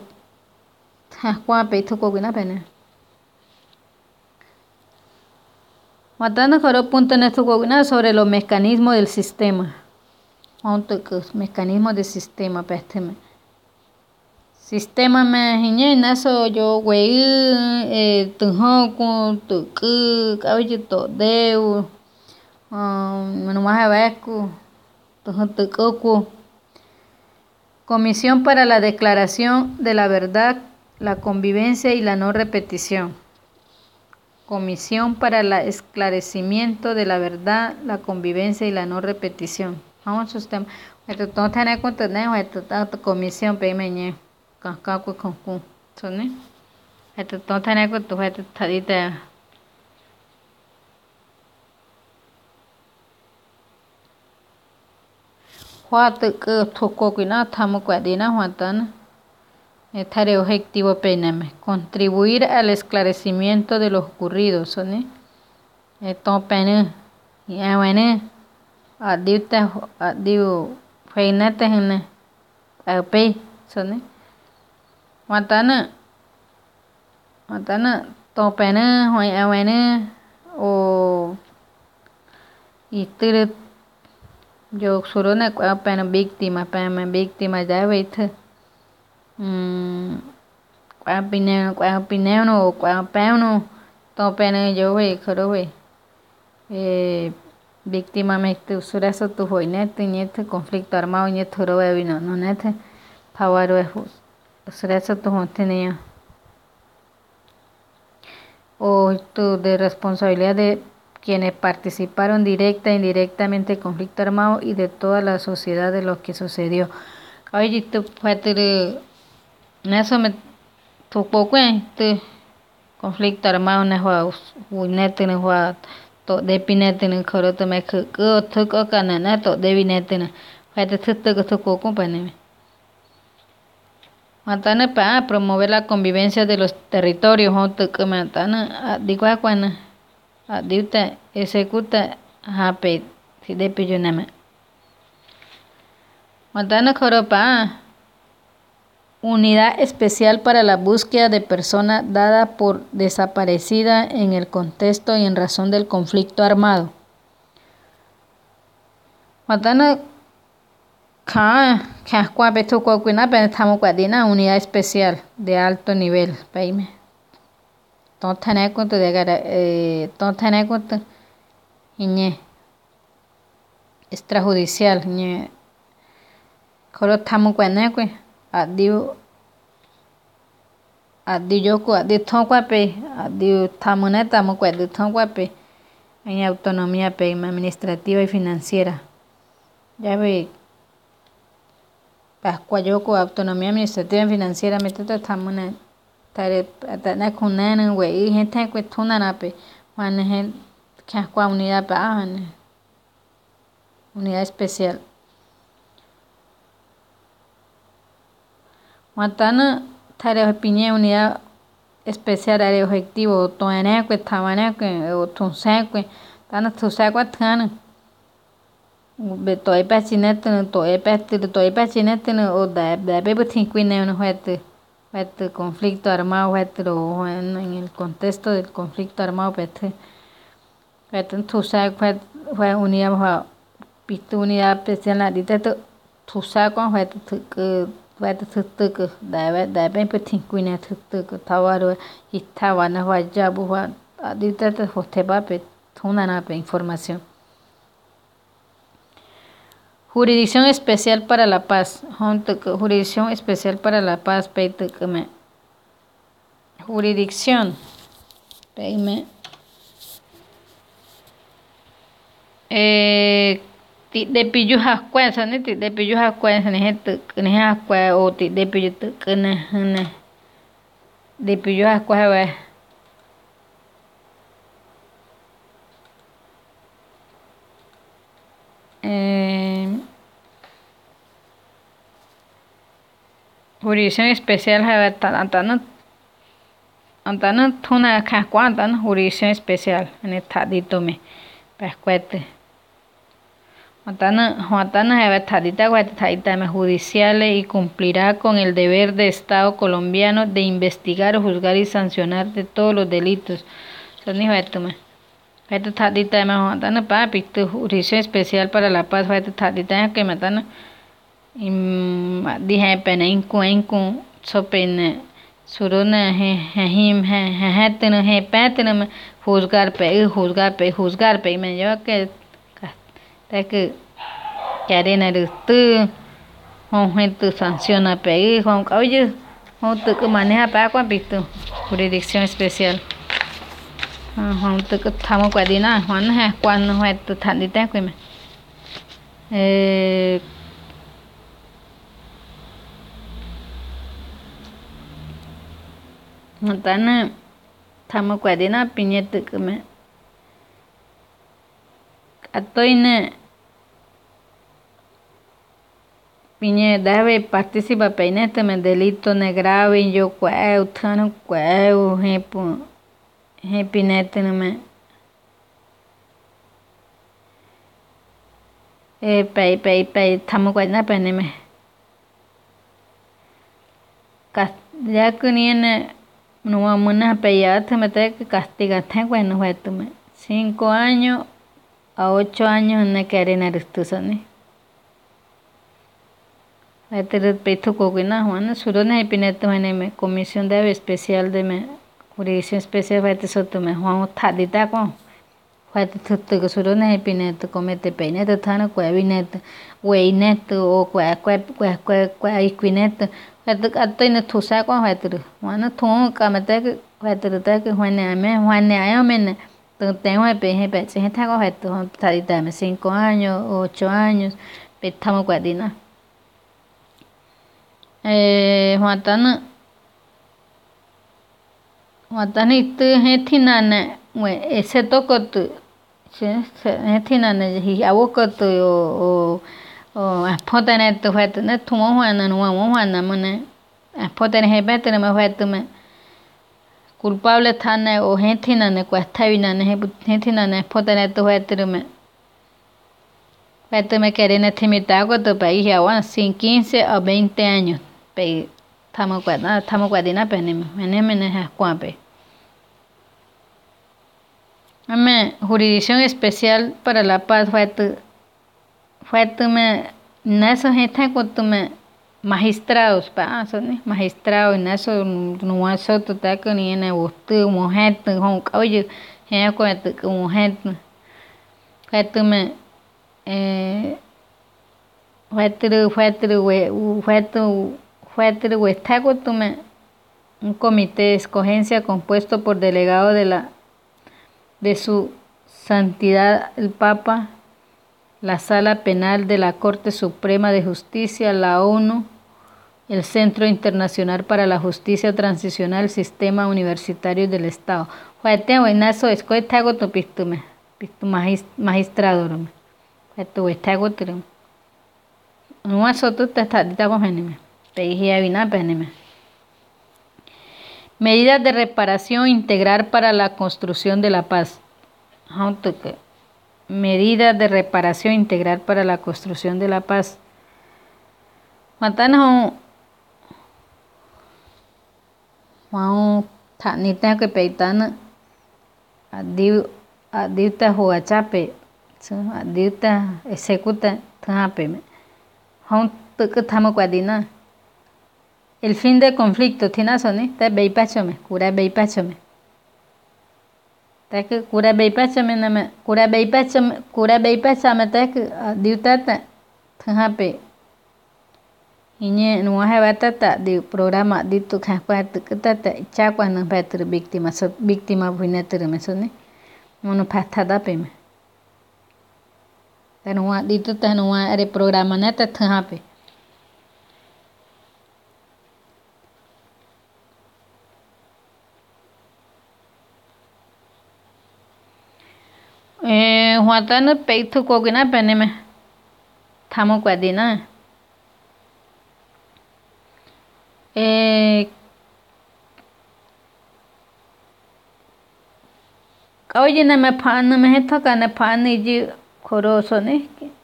takwape tokogina pena Matando coro punto en esto sobre los mecanismos del sistema. Mecanismos del sistema pesteme. Sistema me hiñe naso yo güey tunjo con tu caballito deu no más abajo tu Comisión para la Declaración de la Verdad, la Convivencia y la No Repetición. Comisión para el Esclarecimiento de la Verdad, la Convivencia y la No Repetición. Vamos a sistema. Esto todo tiene que tener esto comisión pemeñe. Con ¿sí? Esto todo tiene que tu esto tadita. Juate que tocó que nada estamos cuadrina Juantana. Este objetivo peneme. Contribuir al esclarecimiento de los ocurridos, ¿sí? Esto pene y bueno adiu feinete hene ape, ¿sí? Juantana to pene bueno o y tire yo surona pena víctima ya veite pineo o peno to pena yo ve creo ve víctima me usura eso tu joinete niete conflicto armado niete robe vino no nete pavaro es usura eso tu tenía o tu de responsabilidad de quienes participaron directa e indirectamente en conflicto armado y de toda la sociedad de lo que sucedió. Oye, tú puedes eso me tocó este conflicto armado en el unete en el to de pinete en el coro to me que tocó canana to de binete en el tocó compañía. Matana para promover la convivencia de los territorios, junto que matana digo cuando adiuta ejecuta hape si de pilloname. Matana coropa unidad especial para la búsqueda de persona dada por desaparecida en el contexto y en razón del conflicto armado. Matana unidad especial de alto nivel, paime. Don't tener cuenta de don't tener cuenta extrajudicial ñe coro tamu cuene que adiu yoko adiu tonguape adiu tamuneta mu cuene tonguape en autonomía administrativa y financiera ya ve Pascuayoko autonomía administrativa y financiera metete tamuna tare atana kunana we gente que tunana pe manejen que unidad pa unidad especial matana tare opinión unidad especial área objetivo toene que tamana que o tunse tana tusagua tana toy pacinete toy pacinete o da bebe tinquine no este conflicto armado en el contexto del conflicto armado este tusa fue unidad unidad especial la dita tusa con que da bebe tinquine tawaro y tawana ya buha dita te hosteba pe tunana pe información. Jurisdicción Especial para la Paz. Jurisdicción Especial para la Paz. Jurisdicción. De pillo jascuen, ¿sabes? De pillo jascuen, ¿sabes? O de pillo de pillo jascuen, Jurisdicción especial antana tuna cascuantan jurisdicción especial en el tadito me pascuete antana tadita judiciales y cumplirá con el deber de Estado colombiano de investigar, juzgar y sancionar de todos los delitos. Son hijo de Fue tadita me hontana papi tu jurisdicción especial para la paz fue tadita que matana dije pena incu sopene suruna he teno he patena juzgar pe me yo que arena de tu gente sanciona pe oye tu que maneja pa con pitu jurisdicción especial tu que estamos cuadina Juan es cuando fue tu tandita que me Montana estamos cuadina piñete que me atoine piñe debe participa peinete me delito ne grave yo cueu tano cueu he pinete no me pe estamos cuadina peneme ya que niene no vamos a pelear te mete que castiga te bueno fue 5 años a 8 años en que arena estudios este peito coquina Juan surone pineto me comisión de especial de me jurisdicción especial fue soto me Juan tadita con fue tuto que surone pineto comete peineto tano cuevineto weineto o cue iquineto atoy no tusa con fue Juan tu camete fue que Juan ayo me tengo pe se está con fue tadita me 5 años 8 años estamos cuadina Juan itu hetinane ese toco tu hetinane hi awoko tu o apotane tu fue ne tumo Juan no Juan mane apotane hebete me fue tu me culpable tane o hetinane cuesta vinane hetinane apotane tu fue tu me me quieren estimar con tu país ya 15 a 20 años pe estamos cuadina penime es cuampe jurisdicción especial para la paz fue tu me naso gente con tu me magistrados pa son magistrados naso no aso tu ta que ni en gusto mujer con oye he cuento como gente fue tu me un comité de escogencia compuesto por delegados de su santidad el Papa, la Sala Penal de la Corte Suprema de Justicia, la ONU, el Centro Internacional para la Justicia Transicional, Sistema Universitario del Estado. Magistrado esto está gotero no aso tu te está con genime peijia vina penime medidas de reparación integral para la construcción de la paz medidas de reparación integral para la construcción de la paz matana Juan tanita que peitana adiuta huachape adiuta ejecuta tape Juan que estamos cuadina el fin del conflicto tiene soni te beipachome cura beipachome te que cura beipachome na cura beipachame te que adiuta tape Iñe no hay batata de programa de tu capacidad que te chakwa no petre víctima buinetere me sone mono patada peme tenua di tu tenua are programa neta thape huatano peitu kogina peneme thamo kwadina oye na me pan me heto kana pan ji khoroso ne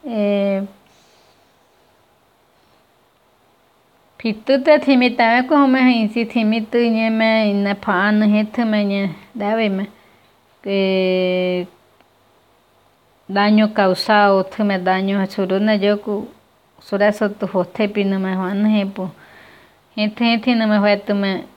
pitu te thimita ko me hinsi thimitu nye me na pan heto me nye dave me ke daño causado tume daño churuna yoku sura so tu hoste pino me juan hepo gente no me fue tume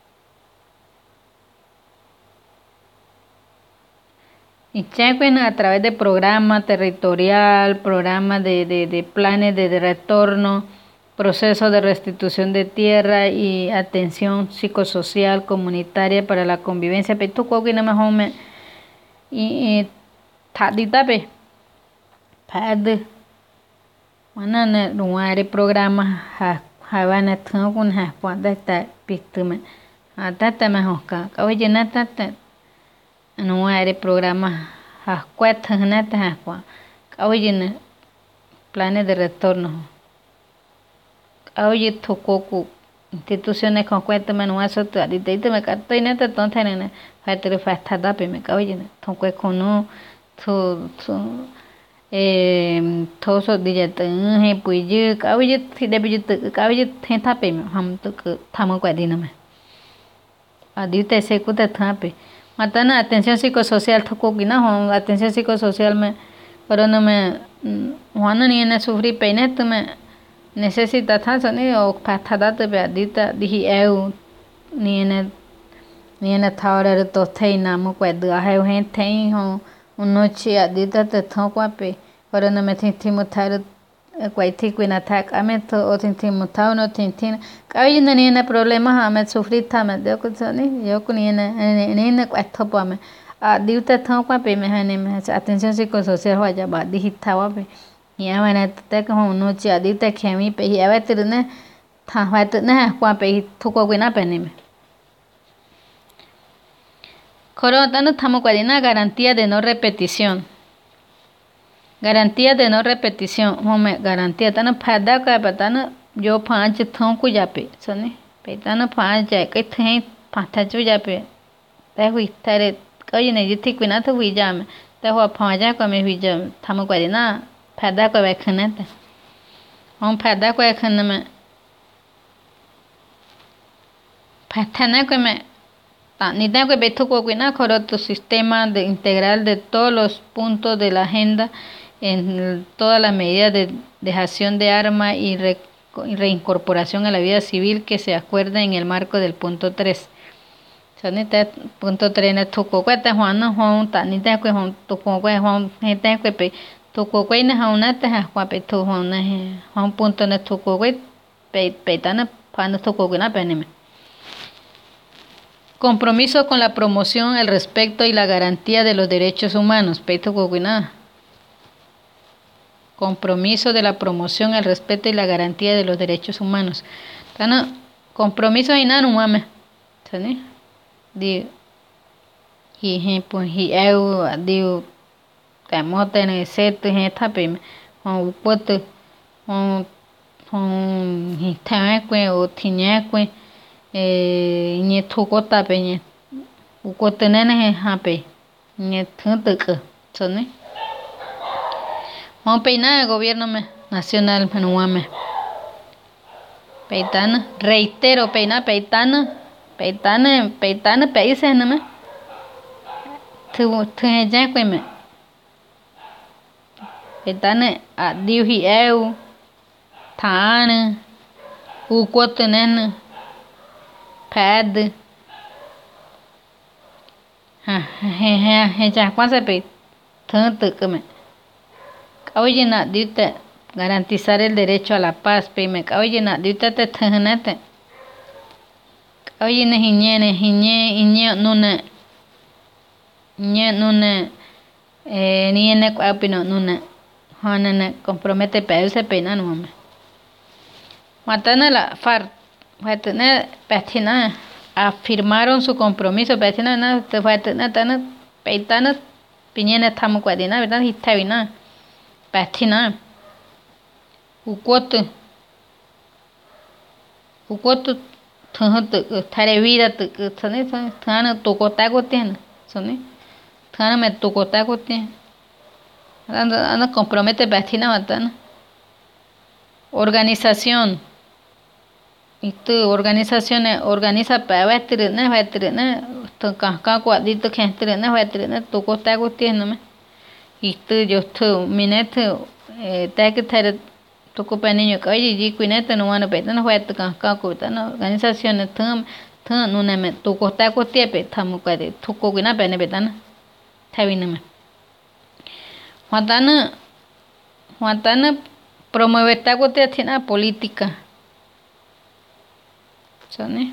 y chequen a través de programa territorial, programa de planes de retorno, proceso de restitución de tierra y atención psicosocial comunitaria para la convivencia. Pero tú coque no me home y tadita pe pad manana nuare programa ha van a tener un ha cuando está pitume a tata me hoska oye na tata nuare programa ha cuesta na ta oye planes de retorno oye tococo instituciones con cuenta manual soto adite me carto y neta tonta nena fatere fasta da pe me oye tonque con no to so dije he puye oye si de bille oye tenta pe हम तो थम को दिन में adite se कुते थापे matana atención psicosocial थको की ना हो atención psicosocial में pero no me juana ni en sufrir peinet me necesita tanto ni o patada te adita dije eu ni en thawra to theina mo kwa da he hen thein ho unochi adita te thokwa pe pero no me tinti mo thar kwai thi kwina thak ame to o tinti mo thaw no tintin kai ni en problema ame sufrir tha me de ko ni yo ko ni en kwa thopa me adita thokwa pe me hane me atención psicosocial ho ya ba dije thawa pe ya van te como no chiadita que a mí pe ya va tener ta va tener kwa pe tu ko na pe ni me coro dando tamo kwa na garantía de no repetición home garantía tana फायदा का पता ना जो 5 थों को जा पे सने पे तना 5 जाए के थे 5 जो जा पे ते हुई तारे कई नहीं जिथि को ना तो हुई जा में ते हो 5 जा को में हुई जा तamo kwa ना फायदा को वखने ते हम फायदा को वखने में फायदा को में ni tengo que ver con tu sistema de integral de todos los puntos de la agenda en todas las medidas de dejación de armas y reincorporación a la vida civil que se acuerda en el marco del punto 3. Punto 3 ne tuko kwa ta hwana hon ta ni ta ko hon tuko kwa hon he ta ko pe tuko kwa na hona ta kwa pe tu hon na he hon punto ne tuko kwa pe ta na pa na tuko kwa na pe ni compromiso con la promoción, el respeto y la garantía de los derechos humanos. Peito ko kwa compromiso de la promoción, el respeto y la garantía de los derechos humanos. Tana compromiso ina no mame. Tani di hi pues hi eu di tamote ne set he tape on pot on hi ta kwe o tinya kwe ni thoko tape ni ko tenene he hape ni thuntuk sone mon peina el gobierno nacional menuame peitana reitero peina peitana países no me tu ya que me peitana a diuhi eu tan u quotenen pad he ya cuánto pe tanto que me oye na dita garantizar el derecho a la paz pe me oye na dita te tanate oye ne hiñe nuna ni en apino nuna hanana compromete peuse pena no me matana la FARC fatena patina afirmaron su compromiso patina na te fatena tana peitana piñena tamo cuadina verdad hitabina patina ukoto thare vida thane thana tokota goten sone thana me tokota goten anda compromete patina matana organización y tu organizaciones organiza para veterina to ka ko adito gente na veterina to ko ta go tiene me Istu yo tu minetu ta que thera toko paniño ka yi kuineta no wana pe no fue ka ko ta no organización thum thum no na me toko ta ko tepe thamu ka de toko gina pene betana thabina me Juantana promueve ta ko te thina política sane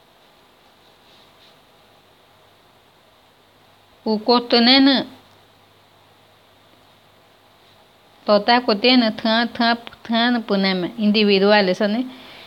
uko tenena tota ko tiene than puneme individuales sane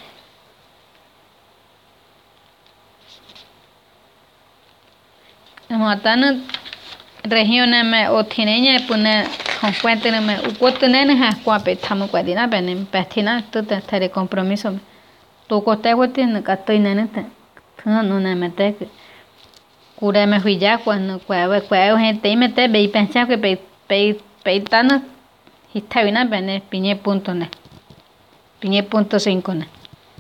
Juantana regiones me o tineña pune concuentene me uko tenena ha kwa pe thamu kwa dina benem patina tu te thare compromiso to ko te ko tiene ka to inene te than no na me te cura me fui ya cuando kwa gente me te be pensa que pe tana hitabina bene piñe punto 5 ne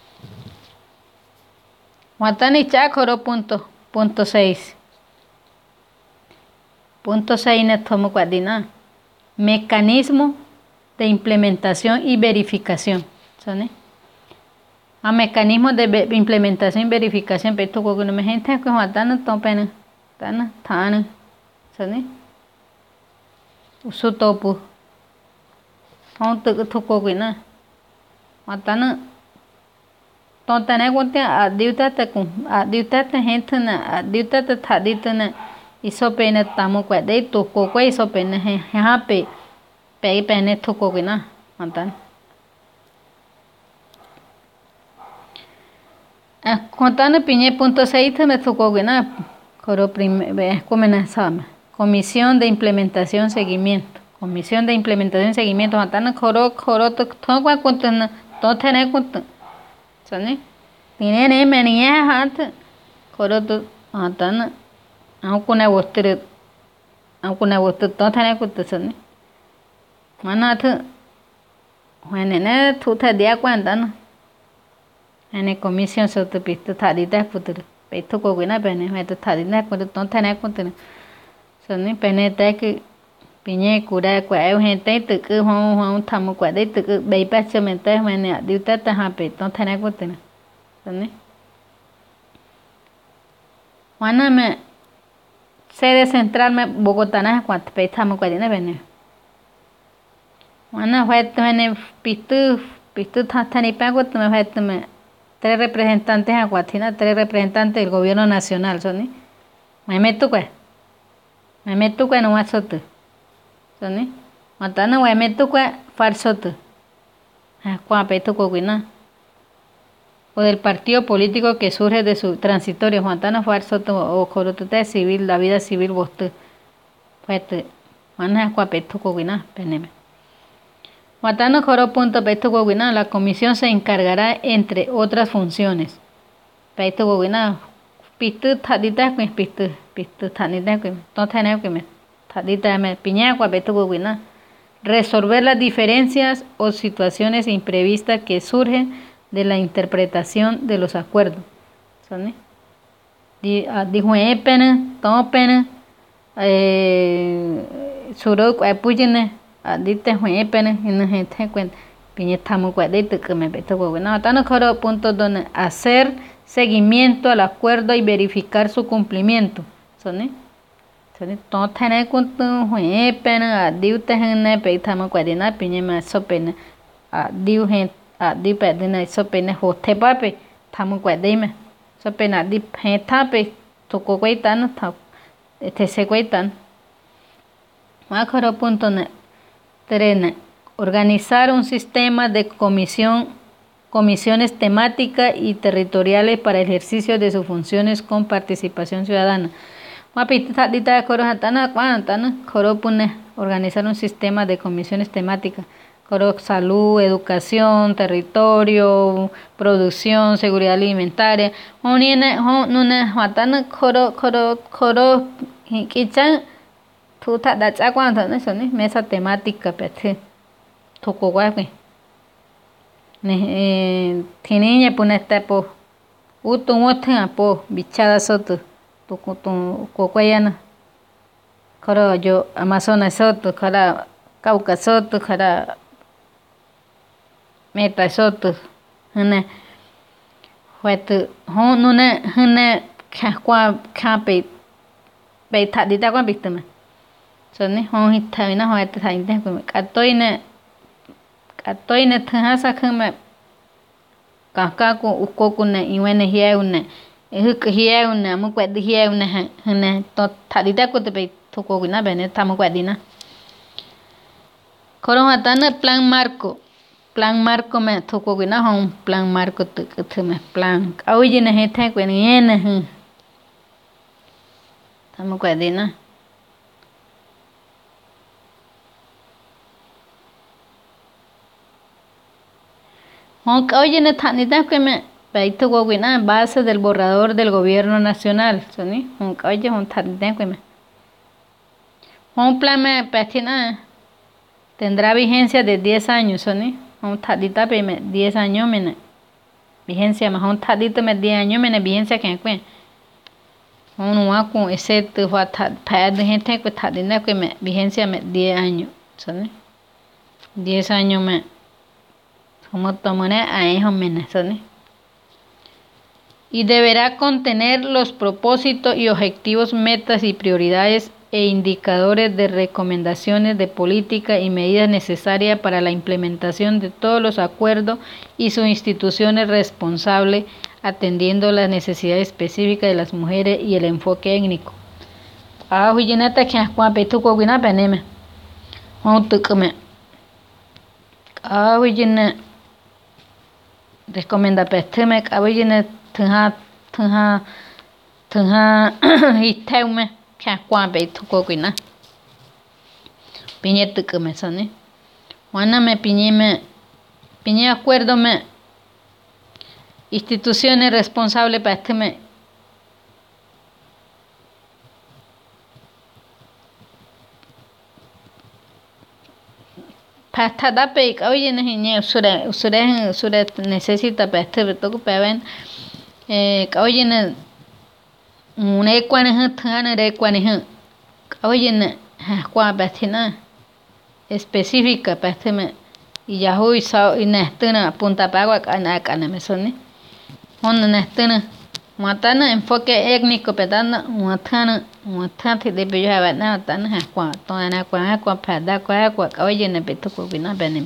Juantani chakoro punto 6 Punto 6 ne tomo cuadina. Mecanismo de implementación y verificación. ¿Sane? A mecanismo de implementación y verificación. Pero tú que no me gente que juantana topena. Tana. ¿Sane? Uso topo. Honto toko que na. Juantana. Tontane cuente a diutate gente na. A diutate tadita na. Iso pene tamo kwa de toko kwa iso pene hape pe pene toko gina antan contane piñe punto 6 me toko gina coro comenzamos Comisión de Implementación Seguimiento antan coro to kwa contana to tene cont sane tiene menia hat coro to antan aunque na woster to thane ko tsane mana th tu tha dia kwandan ane comisión so to pit thadita putur pe to ko gina bene me to thadina ko to thane ko tene sane pene ta que piñe cura kwa gente te que ho thamu kwa de te que be pa chamente mane diuta ta ha pe to thane ko tene sane mana me sede central me Bogotá na cuat pe thamu kwa dina bene wana huet mene pitu thani pa ko me huet me 3 representantes a cuatina 3 representantes del gobierno nacional soni me meto kwa no wasot soni matana we meto kwa farsot ha kwa pe to ko gina o del partido político que surge de su transitorio Juantana Farso o Corotute civil, la vida civil boste. Pues manas cuapeto cogina, peneme. Juantana Coro punto peto cogina, la comisión se encargará entre otras funciones. Peto cogina, pitu tadita que pitu tadita que no tener que me tadita me piña cuapeto cogina. Resolver las diferencias o situaciones imprevistas que surgen de la interpretación de los acuerdos. ¿Sone? Dijo pena, todo pena, suro apuyene, adite fue pena, y no gente cuenta, piñetamo cuadrito que me peto bueno, tan coro punto donde hacer seguimiento al acuerdo y verificar su cumplimiento. ¿Sone? Sone, todo tener cuento fue pena, adiute en petamo cuadrina, piñema so pena, adiu gente. Di pe dina so pene ho te pape thamu kwa deime so pena di phetha pe to ko tan tha te se tan ma kharo punto ne terena organizar un sistema de comisiones temáticas y territoriales para el ejercicio de sus funciones con participación ciudadana ma pitha dita khoro hatana kwantana khoro pune organizar un sistema de comisiones temáticas salud, educación, territorio, producción, seguridad alimentaria. Coro, kichan, tu da chacuanta, ¿no? Mesa temática, pete, toko guape. Tiene pone po, utu moten po, bichada soto, toko cocoyana. Koro yo Amazonas soto kara Cauca soto kara Meta soto hane huetu nune hane kwa kape be thadita kwa bitme soni hon hitavina huetu thainte kuma katoine thasa khme kaka ko ukoku ne iwene hieune huk hieune mu kwedi hieune hane to thadita ko te be thoko guna bene tamu kwedina koro hatana plan marco me thoko guna hon plan marco me plan awije ne hethe ko ne ne tamu kwedina oye, no tanita que me peito gogina base del borrador del gobierno nacional, ¿soni? Oye, tanita que me. Un plan me pestina tendrá vigencia de 10 años, ¿soni? Tanita que me 10 años me vigencia más un tanita me 10 años me vigencia que me. Un con ese tu va de gente que tanita que me vigencia me 10 años, ¿soni? 10 años me y deberá contener los propósitos y objetivos, metas y prioridades e indicadores de recomendaciones de política y medidas necesarias para la implementación de todos los acuerdos y sus instituciones responsables, atendiendo las necesidades específicas de las mujeres y el enfoque étnico. Recomienda pesteme kabijine tha hiteume kya kwa be tuko kuina piñe tukme sone wana me piñe acuerdo me instituciones responsables pesteme Pastada pe oye ne hiñe usure necesita peste to peven oye ne une kwane thana re kwane oye ne kwa pestina específica peste me y ya hoy sa inestena punta pagua kana me soni on nestena matana enfoque étnico pedana matati de beja na tan kwa to ana kwa pada kwa oye ne beto ko bina beneme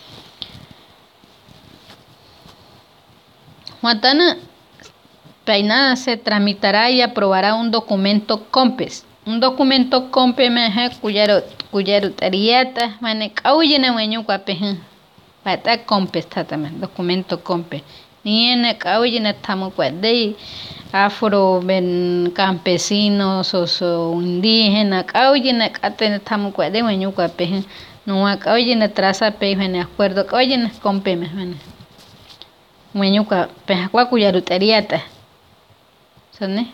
matana peina se tramitará y aprobará un documento COMPES me kuyero terieta mane oye ne weñu kwa pe pata COMPES tatame documento COMPES ni ene oye ne tamu kwa de afro ben campesinos o indígenas oye ne atene tamu kwa de weñu kwa pe no oye ne traza pe ne acuerdo oye ne COMPES me weñu kwa pe kwa kuyero terieta sone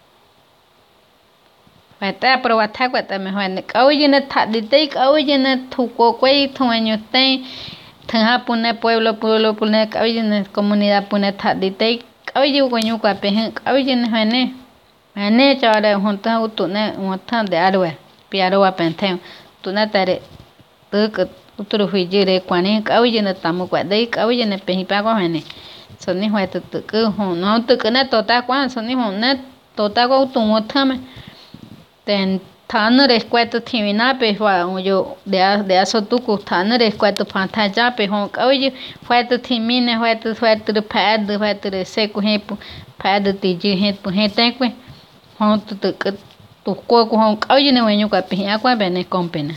pata aprobata kwa ta me oye ne tadite oye ne thuko kwei thueño te tha pune pueblo pune oye ne comunidad pune tadite oye weñu kwa pe oye ne mane chara honta utune honta de arwe piaro wa pente tuna tare tuk uturu hujire kwani oye ne tamu kwa de oye ne pe pa kwa ne soni hwa tuk no tuk ne tota kwa soni hone tota ko utungo thame ten thana rescueto thimina pe hwa yo de aso tuku thana rescueto phantha ja pe ho oye hwa tu thimine hwa tu phad hwa tu seku he phad ti ji he te kwe ho tu ko ho oye ne weñu kwa pe akwa bene compena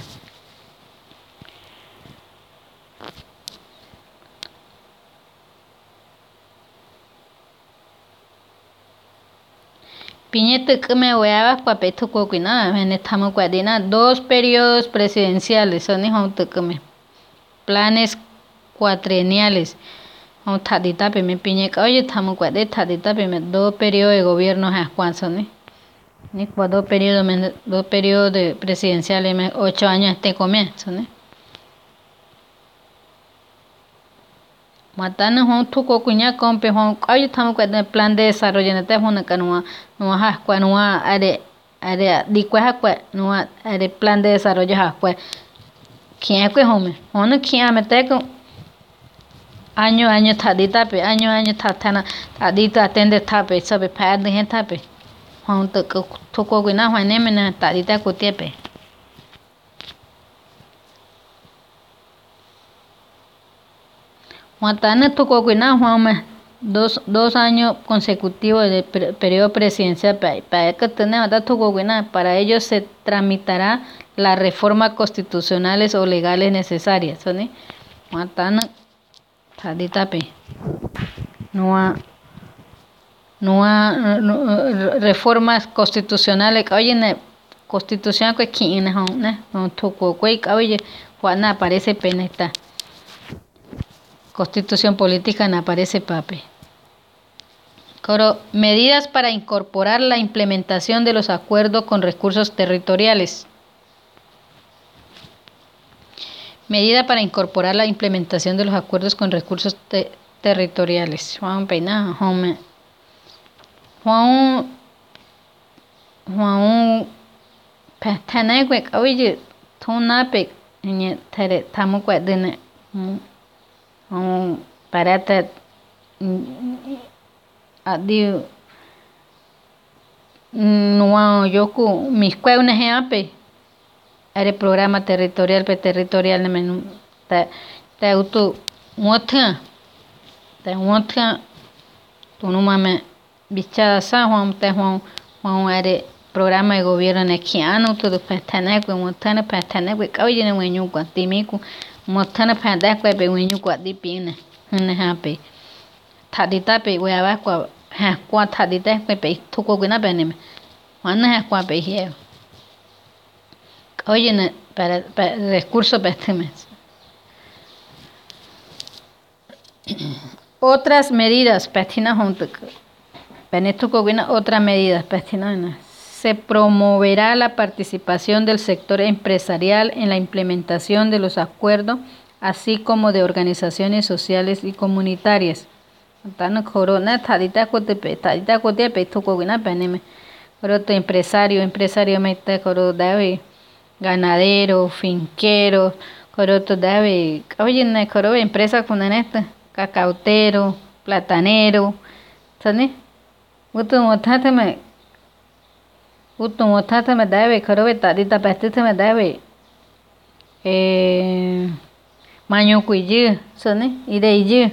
Piñete que me hueaba papeto coquina, me tamo cuadina 2 periodos presidenciales, son me planes cuatrieniales. On tadita pe me piñe oye tamo cuade tadita pe me 2 periodos de gobierno a cuanzone. Ni 2 periodos de presidenciales me 8 años este come, son matana hon tuko kunya kompe hon oye tamo cuade plan de desarrollo nete hon kanua no ha kwanua are are dikwa kwa no are plan de desarrollo kwa kia kwe home ono kia mete ko año thadita pe año thatana adita atende thape sabe pha de thape hon to thoko ko na hwane mena tadita ko tepe Juan tocó que nada, Juan, dos años consecutivos de periodo presidencial para que tenemos para ello se tramitará las reformas constitucionales o legales necesarias. ¿Sí? Juan, no reformas constitucionales. Oye, constitución que quién no tocó que oye, Juan aparece peneta. Constitución política no aparece pape. Medidas para incorporar la implementación de los acuerdos con recursos territoriales. Medida para incorporar la implementación de los acuerdos con recursos territoriales. Juan Peina, Juan Pataneque, oye, Tonape, y Tere Tamuque de parata adiu no yoku mis cuevas ape are programa territorial menú ta auto mucha tu no mame bicha sa Juan are programa de gobierno nequiano todo patana con montana patana que oye no wenyu cuantimico Motana panda kwa be wenyu kwa di pina hne hape thadita pe we aba kwa thadita pe thoko guna bene wana ha kwa pe he oye para recursos pestemes otras medidas pestina junto peneto guna otras medidas pestina se promoverá la participación del sector empresarial en la implementación de los acuerdos, así como de organizaciones sociales y comunitarias. Empresario mete ganadero, finquero, empresa con esta, cacautero, platanero, ¿sabes? Utum tata me debe korobe tadita pastita me debe maño cuiji sone ideiji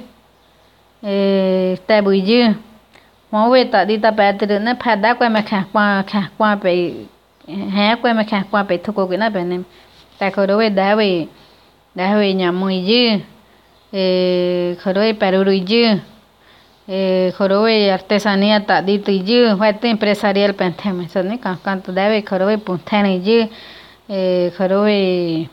tabuiji mowe tadita pastita ne pada kwa me kwa pe he kwa me kwa pe thoko gina bene ta korobe debe nyamuiji korobe peruruiji Jorobe artesanía tadito y fuerte empresarial penteme sone canto debe jorobe puntene y jorobe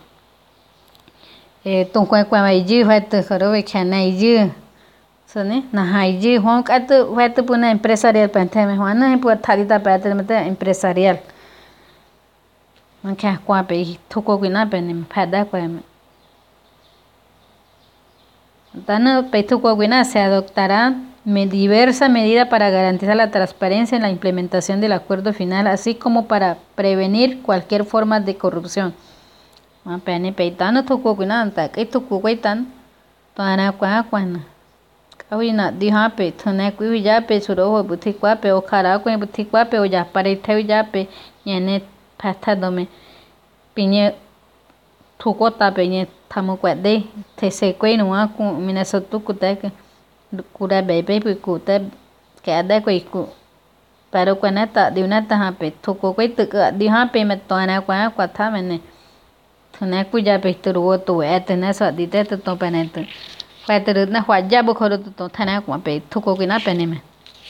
tonkwe kwa y fuerte jorobe chana y sone na y Juan cato fuerte puna empresarial penteme Juan no puede tadita penteme empresarial man que kwa pe toko gina penem pada kwa Dana Petuco se adoptarán diversas medidas para garantizar la transparencia en la implementación del acuerdo final, así como para prevenir cualquier forma de corrupción. Pene peitano tuco guinanta, que tuco guitan, toana cuana. Kawina dihape, tonequi yape, surojo butiquape, o caraco butiquape, o ya para yape, yene patadome, piñe tucota peñe tamuquade, te seque no aku, Minnesota cuteca. Cura bebe cuta que ada cuicu pero cuaneta de una tajape tocó cuito que dijape me toana cuata mene tona cuya pesturu tu etena sa dite to penete cuatro na huaya bocoro to tana cuape tocó que na peneme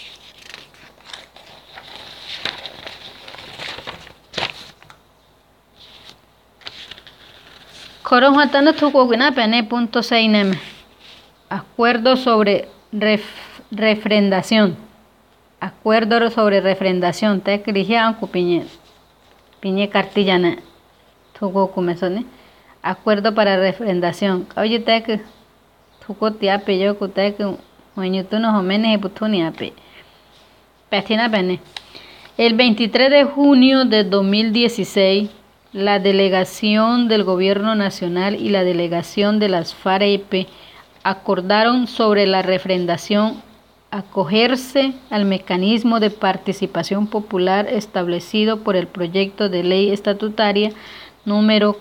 coro juatano tocó que na pene punto 6 neme Acuerdo sobre refrendación. Acuerdo sobre refrendación. Te escribía piñe cartillana. Tugo comezone. Acuerdo para refrendación. Oye te que tugo te ape yo que te que when tú no homenes y putuni ape. Pestina pene. El 23 de junio de 2016, la delegación del Gobierno Nacional y la delegación de las FAREP acordaron sobre la refrendación acogerse al mecanismo de participación popular establecido por el proyecto de ley estatutaria número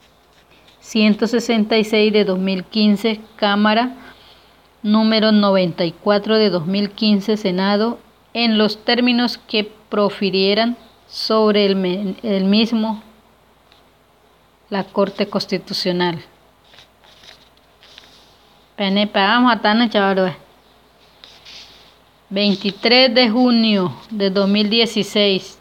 166 de 2015, Cámara número 94 de 2015, Senado, en los términos que profirieran sobre el mismo la Corte Constitucional. Vamos a estar 23 de junio de 2016.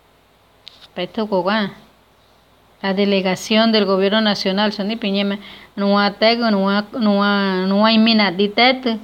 La delegación del Gobierno Nacional son piñeme no hay mina ditet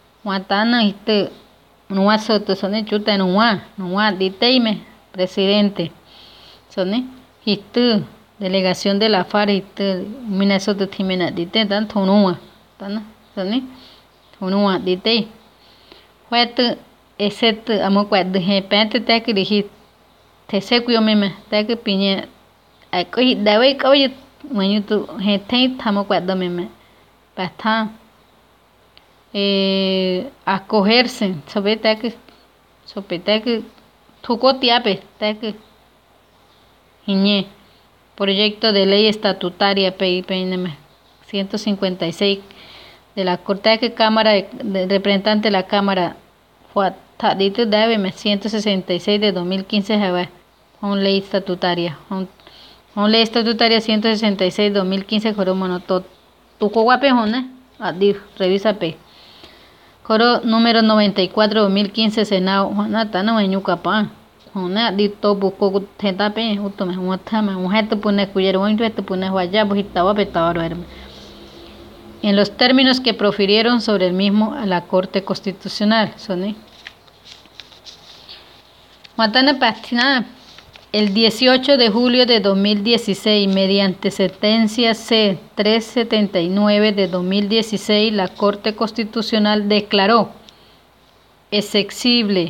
no soto son chuta no diteime presidente son delegación de la FARC mina soto timena ditet tan tonua tan tonua ditei Huet except amo quạt de repente até que ele te sequio meme até que pinhe a coi daí coi manho tu retém amo quạt do meme para acogerse sobre até que tucotiape até que proyecto de ley estatutaria PIPNM 156 de la Corte de Cámara de Representantes de la Cámara fue tadito debe 166 de 2015 una ley estatutaria una ley estatutaria 166 de 2015 coro monoto tu guape hone adi revisa pe coro número 94 2015 Senado nata no enyucapa hone adi to buco tenta pe utome un jeto pone cuyero un jeto pone guayabo hitaba petaro en los términos que profirieron sobre el mismo a la Corte Constitucional. El 18 de julio de 2016, mediante sentencia C-379 de 2016, la Corte Constitucional declaró exequible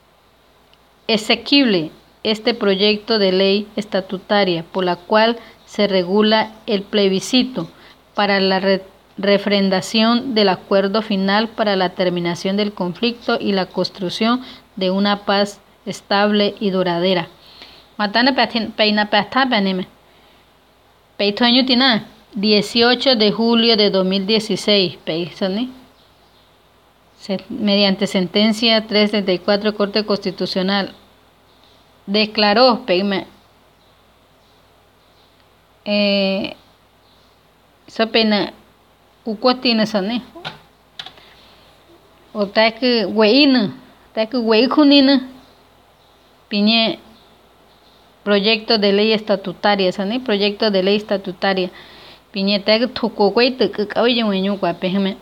este proyecto de ley estatutaria por la cual se regula el plebiscito para la refrendación del acuerdo final para la terminación del conflicto y la construcción de una paz estable y duradera. Matana peina pasta penime. Peito año tina 18 de julio de 2016, mediante sentencia 334 Corte Constitucional declaró eso pena ucuatina sane o que weikuna piñe proyecto de ley estatutaria sane proyecto de ley estatutaria piñe que tuco que cabe weñu guapejme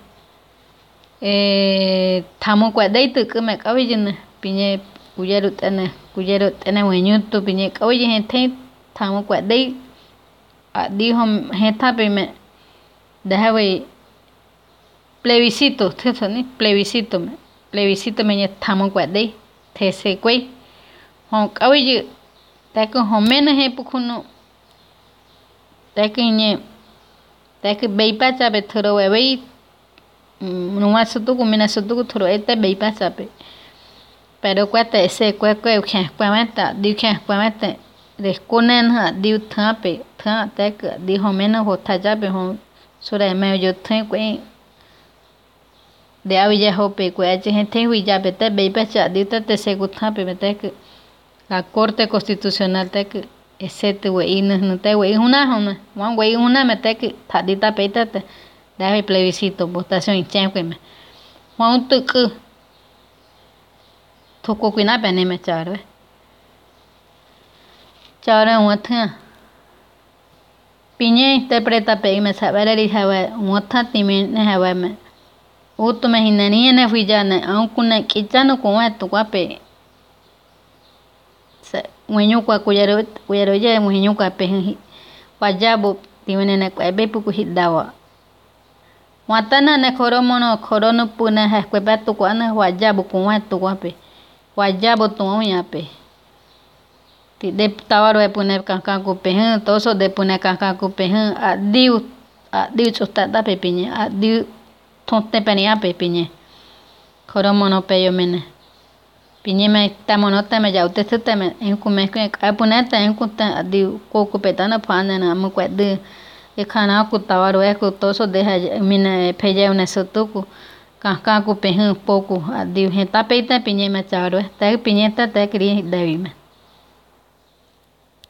tamo cuadei que me cabe piñe cuyero tene weñu tu piñe cabe gente tamo cuadei dijo gente pime déjame plebiscito me estamos guardé te se cuey hon cabe te que homena he pucuno te que beipa chape thoro wei no aso tu comina so tu thoro este beipa chape pero cuate ese cuamata dije cuamata desconen ha diu tape te que dijo menos hota chape hon sura me yo tengo de avilla hope que gente huilla bete beipa cha dita te se gusta pe que la Corte Constitucional te que ese we no te we una we una mete que tadita peita te da plebiscito votación y cheque me Juan tu que toko cuina pene me char chara otra piñe interpreta pe me saber el hawa otra timen hawa me uto me hinani ne fuijana aunque na kichano con esto guape weñu kwa kuyero ye weñu kwa pe wajabo timen ne kwa be puku hidawa watana ne korono puna ha kwa to kwa na wajabo con esto guape wajabo to yape ti de tawaro e pune kankan kupe toso de pune kankan kupe a diu chota pepiñe a diu tonte penia pepiñe koromono peyo mene piñe me tamonota me yaute tete me en kume que apuneta en kunta diu coco petana pana na mu kwede e kana ku tawaro e ku toso de mine peya une sotuku kankan kupe pouco a diu heta peita piñe me charo te piñeta te cri de